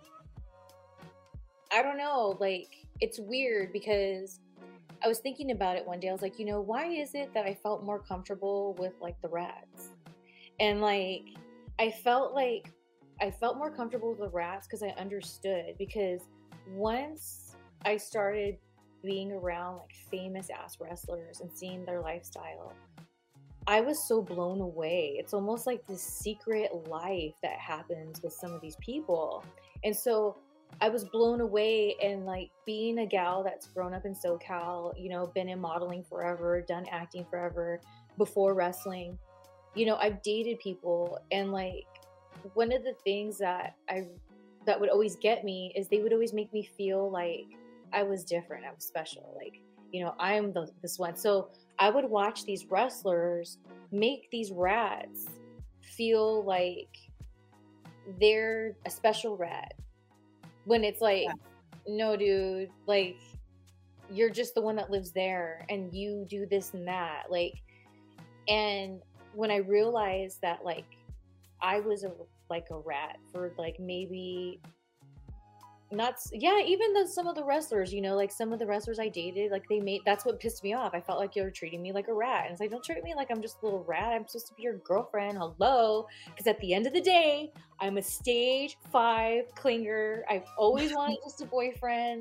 I don't know, like, it's weird because I was thinking about it one day. I was like, you know, why is it that I felt more comfortable with, like, the rats? And, like, I felt more comfortable with the rats because I understood. Because once I started being around like famous ass wrestlers and seeing their lifestyle, I was so blown away. It's almost like this secret life that happens with some of these people. And so I was blown away, and like being a gal that's grown up in SoCal, you know, been in modeling forever, done acting forever before wrestling, you know, I've dated people, and like one of the things that would always get me is they would always make me feel like I was different, I was special, like, you know, I'm this one. So I would watch these wrestlers make these rats feel like they're a special rat, when it's like, no, dude, like, you're just the one that lives there and you do this and that. Like, and when I realized that, like, I was a rat for like maybe not, yeah, even some of the wrestlers, you know, like some of the wrestlers I dated, like that's what pissed me off. I felt like you were treating me like a rat, and it's like, don't treat me like I'm just a little rat. I'm supposed to be your girlfriend. Hello. Because at the end of the day, I'm a stage 5 clinger. I've always wanted just a boyfriend.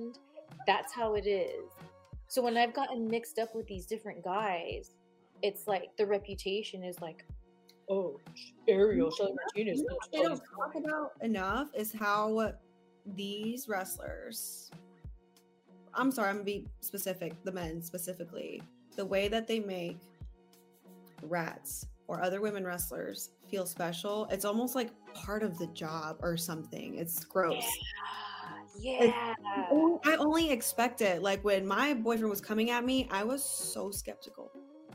That's how it is. So when I've gotten mixed up with these different guys, it's like the reputation is like, oh, Ariel, Shelly Martinez. You know what they don't talk about enough is how these wrestlers, I'm sorry, I'm gonna be specific, the men specifically, the way that they make rats or other women wrestlers feel special, it's almost like part of the job or something. It's gross. Yeah. I only expect it. Like when my boyfriend was coming at me, I was so skeptical.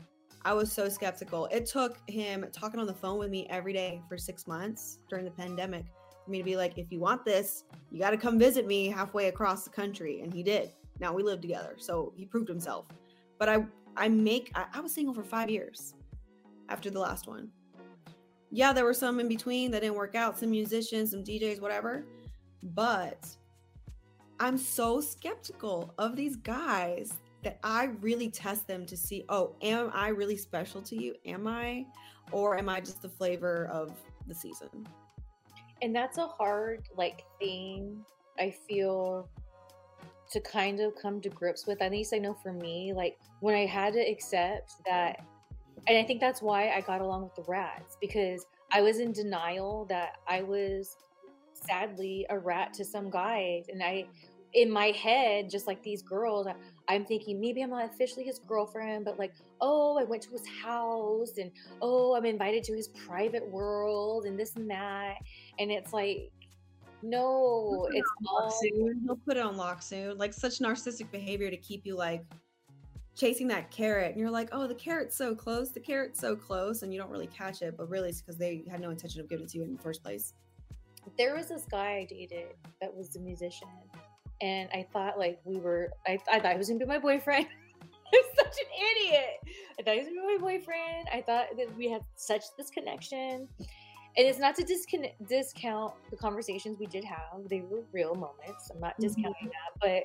It took him talking on the phone with me every day for 6 months during the pandemic for me to be like, if you want this, you got to come visit me halfway across the country. And he did. Now we live together. So he proved himself. But I was single for 5 years after the last one. Yeah, there were some in between that didn't work out, some musicians, some DJs, whatever. But I'm so skeptical of these guys that I really test them to see, oh, am I really special to you? Am I? Or am I just the flavor of the season? And that's a hard thing, I feel, to kind of come to grips with. At least I know for me, like when I had to accept that, and I think that's why I got along with the rats, because I was in denial that I was sadly a rat to some guys. And in my head, just like these girls, I'm thinking maybe I'm not officially his girlfriend, but like, oh, I went to his house and oh, I'm invited to his private world and this and that. And it's like, no, it's all soon. He'll put it on lock soon. Like such narcissistic behavior to keep you like chasing that carrot. And you're like, oh, the carrot's so close. And you don't really catch it, but really it's because they had no intention of giving it to you in the first place. There was this guy I dated that was a musician. And I thought I thought he was gonna be my boyfriend. I'm such an idiot. I thought he was gonna be my boyfriend. I thought that we had such this connection. And it's not to discount the conversations we did have. They were real moments. I'm not discounting that, but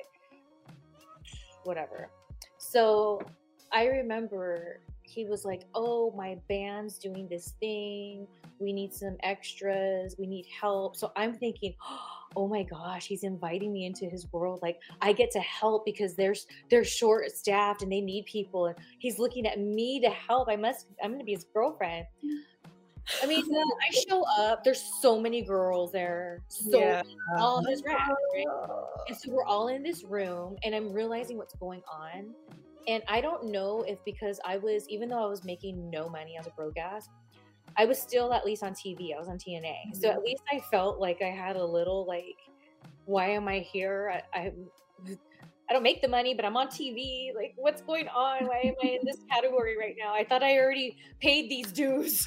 whatever. So I remember he was like, oh, my band's doing this thing. We need some extras. We need help. So I'm thinking, oh my gosh, he's inviting me into his world. Like I get to help because they're short staffed and they need people. And he's looking at me to help. I'm going to be his girlfriend. I mean, I show up. There's so many girls there. So all his rats, right? And so we're all in this room and I'm realizing what's going on. And I don't know if because even though I was making no money as a broke ass, I was still at least on TV. I was on TNA. Mm-hmm. So at least I felt like I had a little why am I here? I don't make the money, but I'm on TV. Like, what's going on? Why am I in this category right now? I thought I already paid these dues.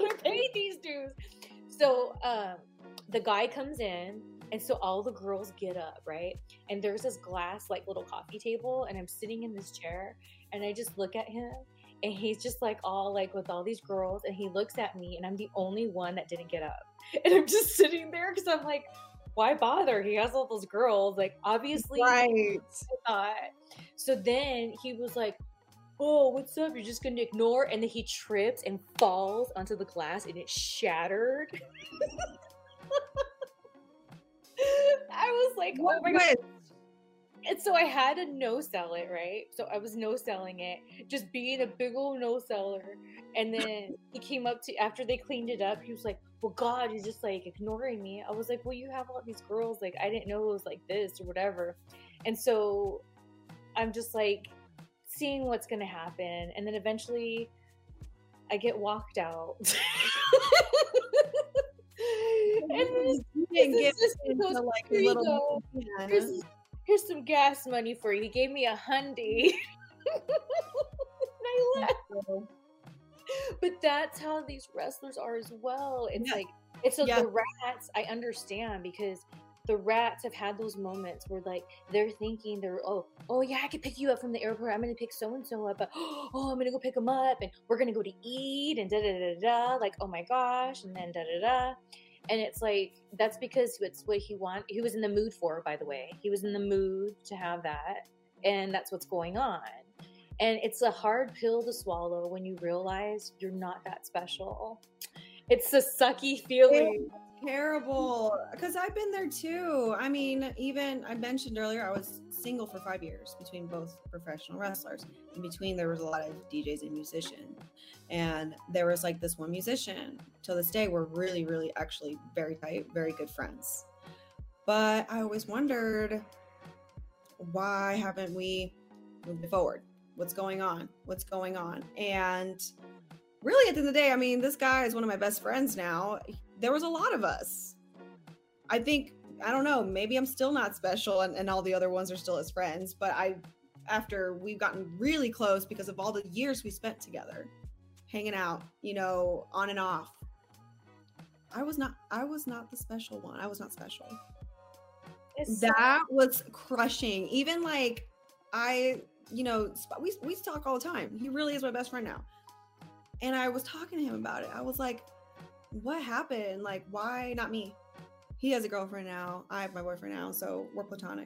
So the guy comes in, and so all the girls get up, right? And there's this glass, little coffee table, and I'm sitting in this chair, and I just look at him, and he's just all with all these girls, and he looks at me, and I'm the only one that didn't get up. And I'm just sitting there because I'm like, why bother? He has all those girls. Obviously, right. I thought. So then he was like, oh, what's up? You're just going to ignore? And then he trips and falls onto the glass and it shattered. I was like, oh my God. And so I had to no-sell it, right? So I was no-selling it, just being a big old no-seller. And then he came up to, after they cleaned it up, he was like, well, God, you're just ignoring me. I was like, well, you have all these girls. I didn't know it was like this or whatever. And so I'm just seeing what's going to happen. And then eventually I get walked out. And here's some gas money for you. He gave me $100. And I left. But that's how these wrestlers are as well. It's the rats, I understand, because the rats have had those moments where they're thinking oh yeah, I could pick you up from the airport. I'm gonna pick so and so up, but oh, I'm gonna go pick them up, and we're gonna go to eat, and da da da da. Oh my gosh, and then da da da. And it's that's because it's what he was in the mood for, by the way. He was in the mood to have that. And that's what's going on. And it's a hard pill to swallow when you realize you're not that special. It's a sucky feeling. terrible because I've been there too. I mean, even I mentioned earlier, I was single for 5 years between both professional wrestlers. In between, there was a lot of DJs and musicians, and there was like this one musician. Till this day, we're really, really, actually very tight, very good friends. But I always wondered, why haven't we moved forward? What's going on? What's going on? And really, at the end of the day, I mean, this guy is one of my best friends now. There was a lot of us. I think, I don't know, maybe I'm still not special and all the other ones are still his friends, but after we've gotten really close because of all the years we spent together, hanging out, you know, on and off. I was not the special one. I was not special. That was crushing. Even like you know, we talk all the time. He really is my best friend now. And I was talking to him about it. I was like, what happened? Like, why not me? He has a girlfriend now. I have my boyfriend now, so we're platonic.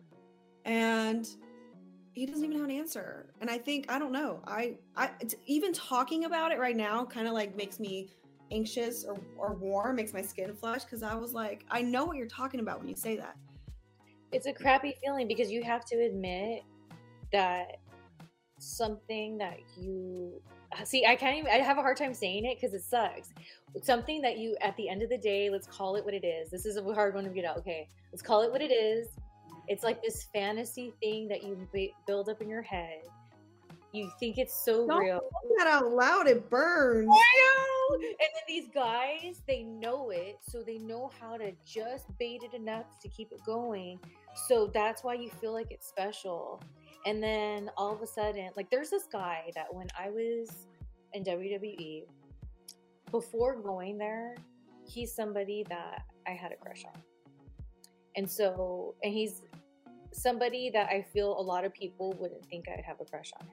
And he doesn't even have an answer. And I think, I don't know. Even talking about it right now kind of like makes me anxious or warm, makes my skin flush, because I was like, I know what you're talking about when you say that. It's a crappy feeling because you have to admit that something that you see, I have a hard time saying it because it sucks. Something that you, at the end of the day, let's call it what it is. This is a hard one to get out. Okay, let's call it what it is. It's like this fantasy thing that you build up in your head. You think it's so real. Don't say that out loud. It burns. I know. And then these guys, they know it, so they know how to just bait it enough to keep it going. So that's why you feel like it's special. And then all of a sudden, like there's this guy that when I was in WWE, before going there, he's somebody that I had a crush on. And he's somebody that I feel a lot of people wouldn't think I'd have a crush on him.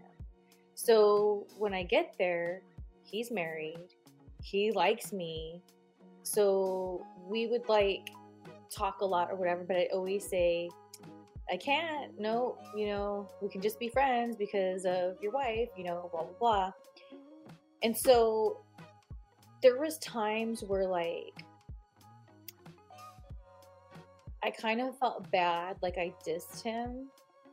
So when I get there, he's married, he likes me. So we would like talk a lot or whatever, but I always say, I can't, no, you know, we can just be friends because of your wife, you know, blah, blah, blah. And so there was times where like, I kind of felt bad, like I dissed him.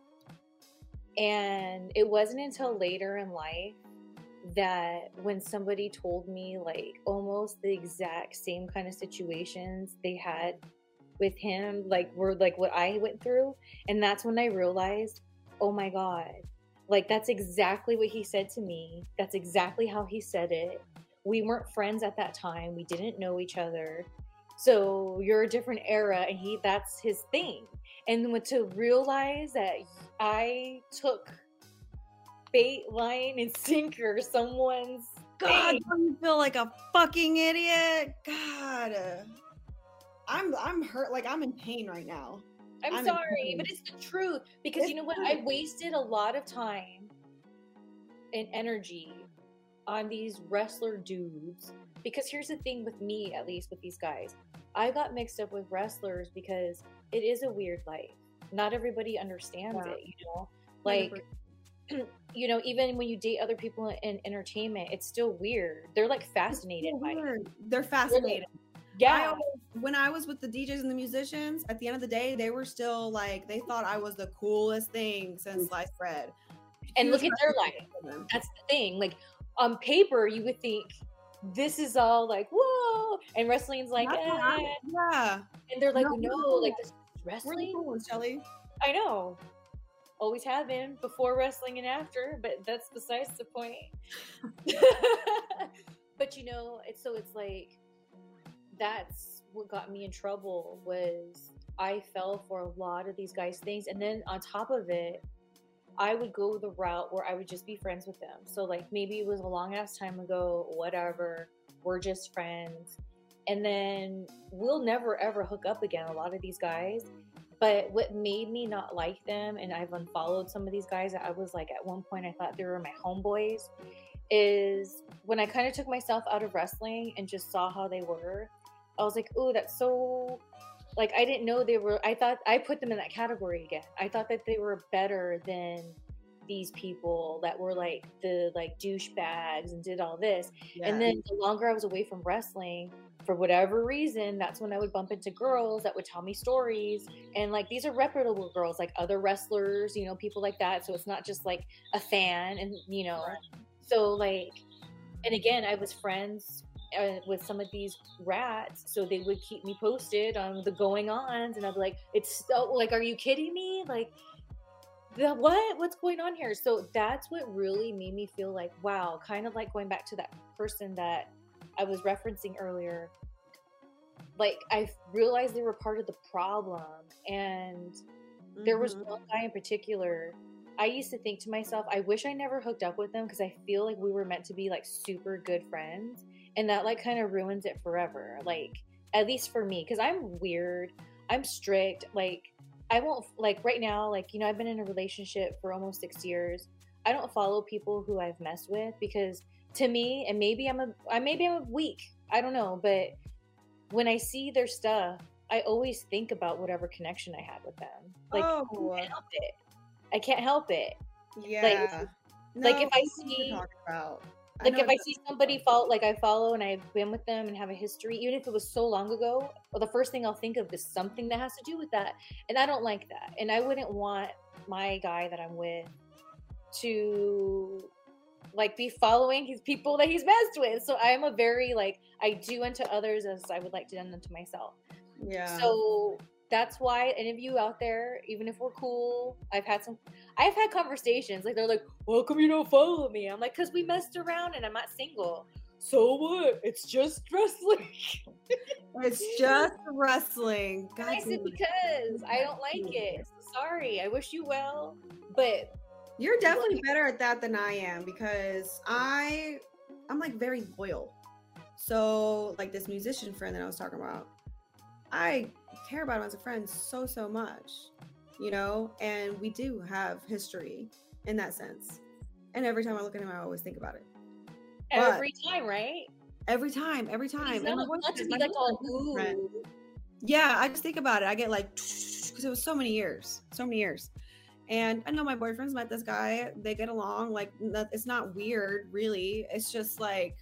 And it wasn't until later in life that when somebody told me like almost the exact same kind of situations they had with him, like were like what I went through. And that's when I realized, oh my God, like that's exactly what he said to me. That's exactly how he said it. We weren't friends at that time. We didn't know each other. So you're a different era, and that's his thing. And to realize that I took bait, line, and sinker someone's God, thing. don't you feel like a fucking idiot? God. I'm hurt, like I'm in pain right now. I'm sorry, but it's the truth. Because you know what? I wasted a lot of time and energy on these wrestler dudes. Because here's the thing with me, at least with these guys. I got mixed up with wrestlers because it is a weird life. Not everybody understands it, you know? Like, you know, even when you date other people in entertainment, it's still weird. They're like fascinated by it. They're fascinated. Yeah. When I was with the DJs and the musicians, at the end of the day, they were still like, they thought I was the coolest thing since sliced bread. And look at their life. That's the thing. Like, on paper, you would think this is all like, whoa. And wrestling's like, yeah. And they're like, no, like, this is wrestling? Cool, Shelly. I know. Always have been, before wrestling and after, but that's besides the point. But, you know, it's like, that's what got me in trouble, was I fell for a lot of these guys' things. And then on top of it, I would go the route where I would just be friends with them. So like maybe it was a long ass time ago, whatever, we're just friends. And then we'll never ever hook up again, a lot of these guys. But what made me not like them, and I've unfollowed some of these guys that I was like, at one point I thought they were my homeboys, is when I kind of took myself out of wrestling and just saw how they were, I was like, oh, that's so, like, I didn't know they were, I thought I put them in that category again. I thought that they were better than these people that were like the like douchebags and did all this. Yeah. And then the longer I was away from wrestling, for whatever reason, that's when I would bump into girls that would tell me stories. And like, these are reputable girls, like other wrestlers, you know, people like that. So it's not just like a fan. And, you know, so like, and again, I was friends with some of these rats. So they would keep me posted on the going ons. And I'd be like, it's so, like, are you kidding me? Like, what's going on here? So that's what really made me feel like, wow, kind of like going back to that person that I was referencing earlier. Like, I realized they were part of the problem. And there was one guy in particular, I used to think to myself, I wish I never hooked up with them, because I feel like we were meant to be like super good friends, and that like kind of ruins it forever. Like, at least for me, because I'm weird, I'm strict. Like, I won't, like right now, like, you know, I've been in a relationship for almost 6 years. I don't follow people who I've messed with, because to me, and maybe I'm weak, I don't know, but when I see their stuff, I always think about whatever connection I had with them. Like, I can't help it. I can't help it. Yeah. Like if I know what see, you're talking about. like if I see somebody I follow and I've been with them and have a history, even if it was so long ago, well, the first thing I'll think of is something that has to do with that. And I don't like that. And I wouldn't want my guy that I'm with to like be following his people that he's messed with. So I'm a very like, I do unto others as I would like to do unto myself. Yeah. So that's why any of you out there, even if we're cool, I've had conversations, like they're like, well, how come you don't follow me? I'm like, because we messed around and I'm not single. So what? It's just wrestling. It's just wrestling. God, I said, because I don't like it. Sorry. I wish you well, but you're definitely better at that than I am, because I'm like very loyal. So like this musician friend that I was talking about, I care about him as a friend so much, you know, and we do have history in that sense. And every time I look at him, I always think about it. Every time, right? Every time. He's not to be like all ooh. Yeah, I just think about it. I get like, because it was so many years. And I know my boyfriend's met this guy. They get along. Like, it's not weird, really. It's just like,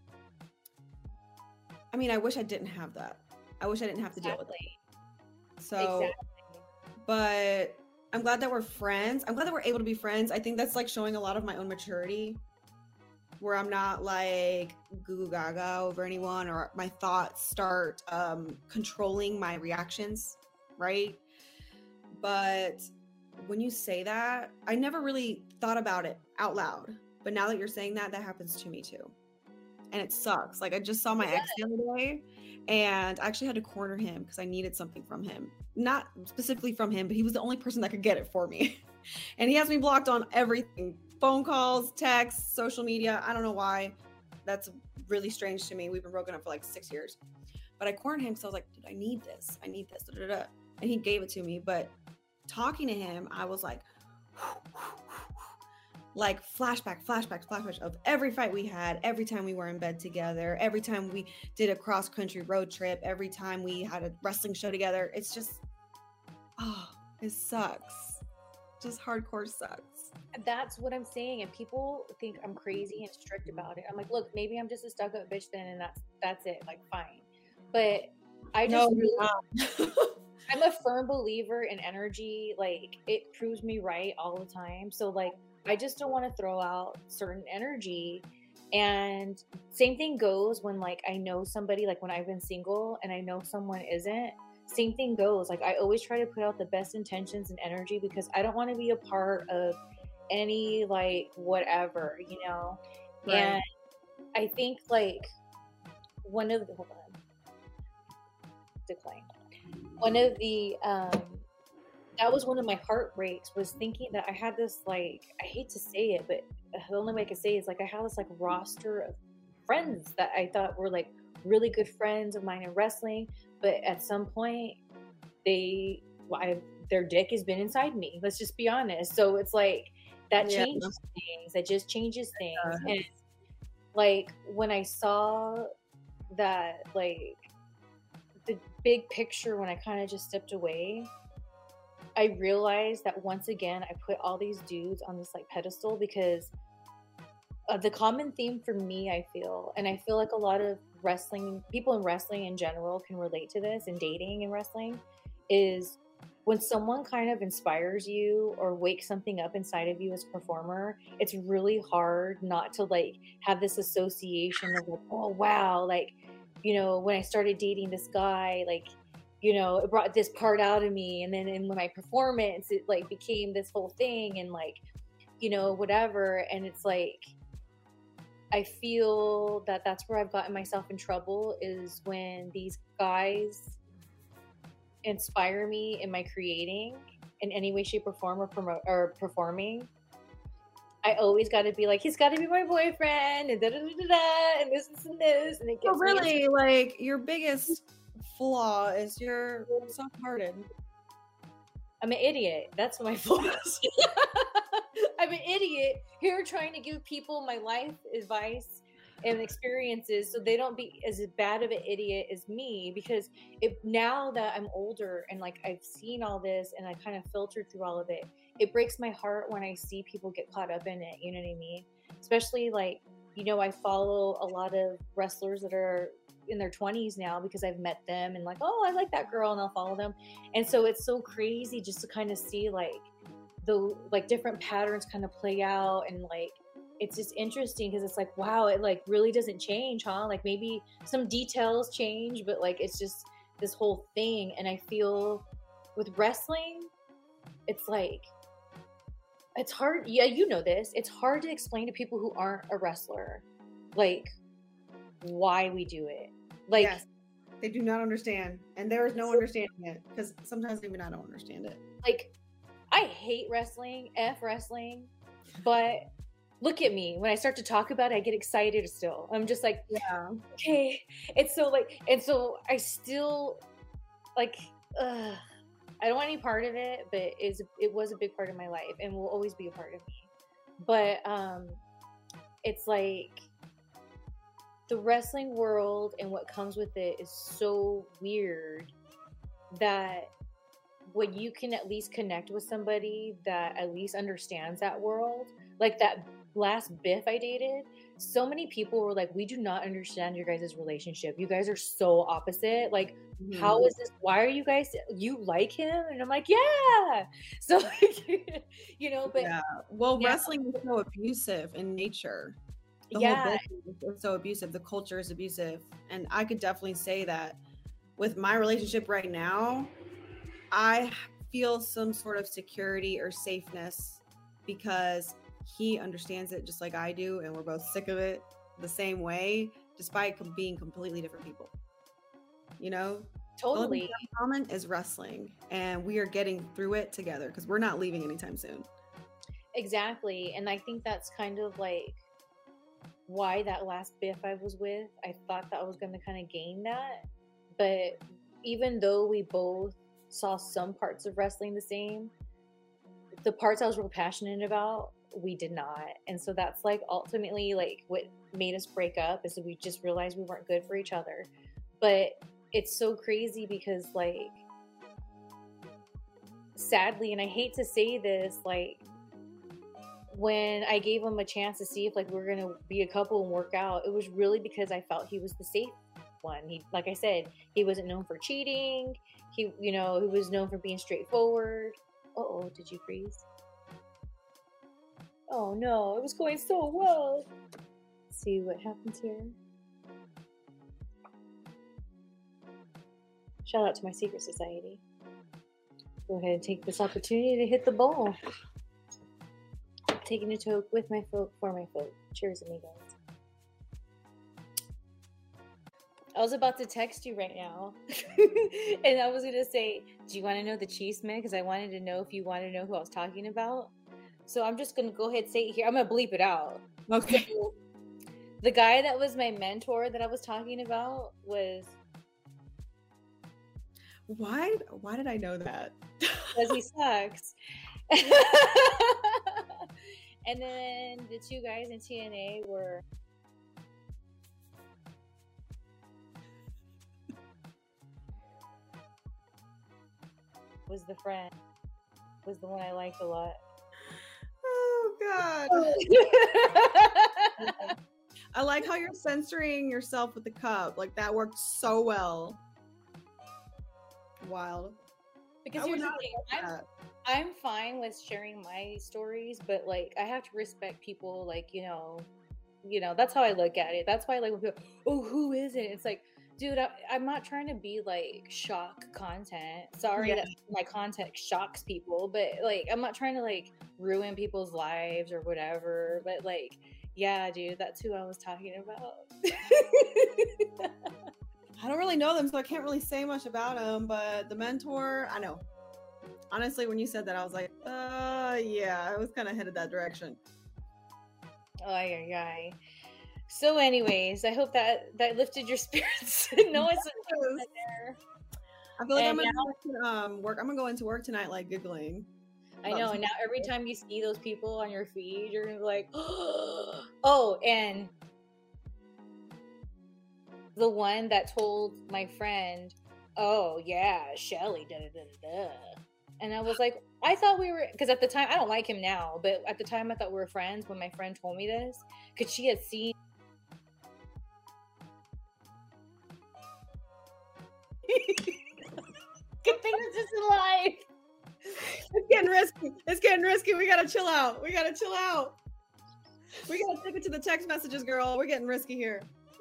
I mean, I wish I didn't have that. I wish I didn't have to deal with it. So, but I'm glad that we're friends. I'm glad that we're able to be friends. I think that's like showing a lot of my own maturity, where I'm not like goo gaga over anyone, or my thoughts start controlling my reactions, right? But when you say that, I never really thought about it out loud. But now that you're saying that, that happens to me too. And it sucks. Like, I just saw my ex the other day, and I actually had to corner him because I needed something from him. Not specifically from him, but he was the only person that could get it for me. And he has me blocked on everything. Phone calls, texts, social media. I don't know why. That's really strange to me. We've been broken up for like 6 years. But I cornered him because I was like, dude, I need this. And he gave it to me. But talking to him, I was like flashbacks of every fight we had, every time we were in bed together, every time we did a cross-country road trip, every time we had a wrestling show together. It's just, it sucks. Just hardcore sucks. That's what I'm saying. And people think I'm crazy and strict about it. I'm like, look, maybe I'm just a stuck-up bitch then, and that's it. Like, fine. But I just I'm a firm believer in energy. Like, it proves me right all the time. So like, I just don't want to throw out certain energy. And same thing goes when like I know somebody, like when I've been single and I know someone isn't, same thing goes. Like, I always try to put out the best intentions and energy, because I don't want to be a part of any like whatever, you know. Right. And I think like one of the that was one of my heartbreaks, was thinking that I had this, like, I hate to say it, but the only way I can say it is like I had this like roster of friends that I thought were like really good friends of mine in wrestling, but at some point their dick has been inside me. Let's just be honest. So it's like that changes things. It just changes things. And like when I saw that, like the big picture, when I kind of just stepped away, I realized that once again, I put all these dudes on this like pedestal, because the common theme for me, I feel, and I feel like a lot of people in wrestling in general can relate to this, and dating in wrestling, is when someone kind of inspires you or wakes something up inside of you as a performer, it's really hard not to like have this association of like, oh wow, like, you know, when I started dating this guy, like, you know, it brought this part out of me, and then in my performance, it like became this whole thing, and like, you know, whatever. And it's like, I feel that that's where I've gotten myself in trouble, is when these guys inspire me in my creating in any way, shape, or form, or performing. I always got to be like, he's got to be my boyfriend, and da da da da da, and this and this, and it gets really like your biggest flaw is you're soft-hearted. I'm an idiot. That's my flaw. I'm an idiot here trying to give people my life advice and experiences so they don't be as bad of an idiot as me, because now that I'm older and like I've seen all this and I kind of filtered through all of it, it breaks my heart when I see people get caught up in it, you know what I mean? Especially like, you know, I follow a lot of wrestlers that are in their 20s now because I've met them and like, oh, I like that girl, and I'll follow them. And so it's so crazy just to kind of see like the like different patterns kind of play out, and like it's just interesting because it's like, wow, it like really doesn't change, huh? Like maybe some details change, but like it's just this whole thing. And I feel with wrestling, it's like, it's hard. Yeah, you know this. It's hard to explain to people who aren't a wrestler, like why we do it. Like, yes, they do not understand, and there is no understanding it, because sometimes even I don't understand it. Like, I hate wrestling, wrestling, but look at me. When I start to talk about it, I get excited still. I'm just like, yeah, okay. It's so like, and so I still like, I don't want any part of it, but it was a big part of my life and will always be a part of me. But it's like the wrestling world and what comes with it is so weird that when you can at least connect with somebody that at least understands that world, like that last Biff I dated, so many people were like, we do not understand your guys' relationship. You guys are so opposite. Like, how is this? Why are you guys, you like him? And I'm like, yeah. So, you know, but yeah. Well, wrestling is so abusive in nature. The whole business is so abusive. The culture is abusive. And I could definitely say that with my relationship right now, I feel some sort of security or safeness because he understands it just like I do, and we're both sick of it the same way, despite being completely different people. You know, totally. The common is wrestling, and we are getting through it together because we're not leaving anytime soon. Exactly, and I think that's kind of like why that last Biff I was with, I thought that I was going to kind of gain that, but even though we both saw some parts of wrestling the same, the parts I was real passionate about, we did not. And so that's like ultimately like what made us break up, is that we just realized we weren't good for each other. But it's so crazy because like, sadly, and I hate to say this, like when I gave him a chance to see if like we were going to be a couple and work out, it was really because I felt he was the safe one. He, like I said, he wasn't known for cheating. He, you know, he was known for being straightforward. Uh-oh, did you freeze? Oh no, it was going so well. Let's see what happens here. Shout out to my secret society. Go ahead and take this opportunity to hit the ball. I'm taking a toke with my folk, for my folk. Cheers, amigos. I was about to text you right now. And I was going to say, do you want to know the chisme? Because I wanted to know if you want to know who I was talking about. So I'm just going to go ahead and say it here. I'm going to bleep it out. Okay. So, the guy that was my mentor that I was talking about was... Why did I know that? Because he sucks. And then the two guys in TNA were... was the friend. Was the one I liked a lot. Oh, God. I like how you're censoring yourself with the cup. Like that worked so well. Wild. Because I would here's the not thing, like that. I'm fine with sharing my stories, but like I have to respect people. Like that's how I look at it. That's why like when people, oh, who is it? It's like, dude, I'm not trying to be like shock content. Sorry that my content shocks people, but like I'm not trying to like ruin people's lives or whatever. But like, yeah, dude, that's who I was talking about. I don't really know them, so I can't really say much about them. But the mentor, I know. Honestly, when you said that, I was like, yeah, I was kind of headed that direction. Ay. So, anyways, I hope that lifted your spirits. No, it's there. I feel like I'm gonna work. I'm gonna go into work tonight, like giggling. I know, and now every time you see those people on your feed, you're gonna be like, oh, and the one that told my friend, oh yeah, Shelly, da da da da. And I was like, I thought we were, because at the time, I don't like him now, but at the time I thought we were friends when my friend told me this, because she had seen. Good thing this is live. It's getting risky. It's getting risky. We gotta chill out. We gotta stick it to the text messages, girl. We're getting risky here.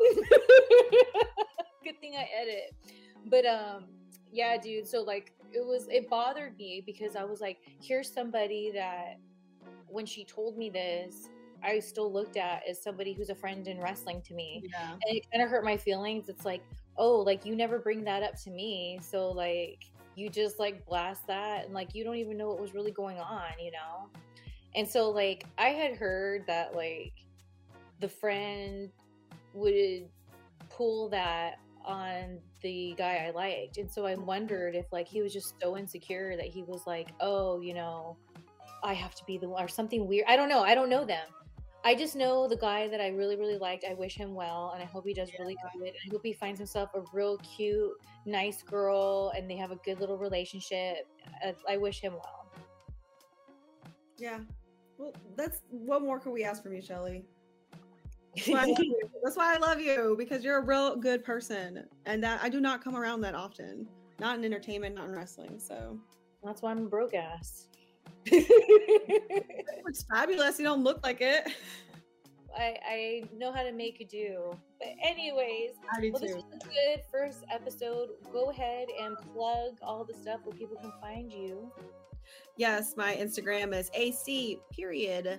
Good thing I edit. But yeah, dude. So like it bothered me because I was like, here's somebody that when she told me this, I still looked at as somebody who's a friend in wrestling to me. Yeah. And it kind of hurt my feelings. It's like, oh, like you never bring that up to me. So like you just like blast that and like you don't even know what was really going on, And so like I had heard that like the friend would pull that on the guy I liked. And so I wondered if like he was just so insecure that he was like, oh, I have to be the one or something weird. I don't know. I don't know them. I just know the guy that I really, really liked. I wish him well, and I hope he does really good. And I hope he finds himself a real cute, nice girl, and they have a good little relationship. I wish him well. Yeah. Well, what more can we ask from you, Shelly? That's why I love you, because you're a real good person, and that I do not come around that often. Not in entertainment, not in wrestling. So that's why I'm a broke ass. It's fabulous. You don't look like it. I know how to make a do. But anyways, I do too. This was a good first episode. Go ahead and plug all the stuff where people can find you. Yes, my Instagram is AC Rizzy,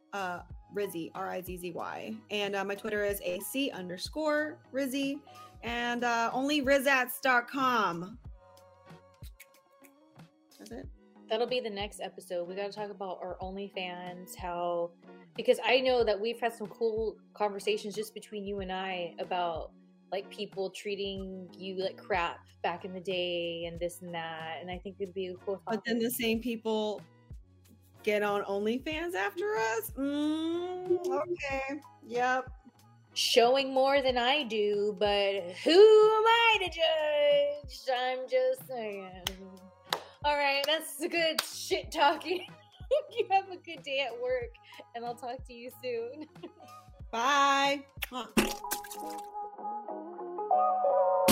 Rizzy. And my Twitter is AC_Rizzy. And only Rizats.com. That's it. That'll be the next episode. We got to talk about our OnlyFans, because I know that we've had some cool conversations just between you and I about like people treating you like crap back in the day and this and that. And I think it'd be a cool topic. But then the same people get on OnlyFans after us? Okay. Yep. Showing more than I do, but who am I to judge? I'm just saying. All right, that's the good shit talking. You have a good day at work, and I'll talk to you soon. Bye.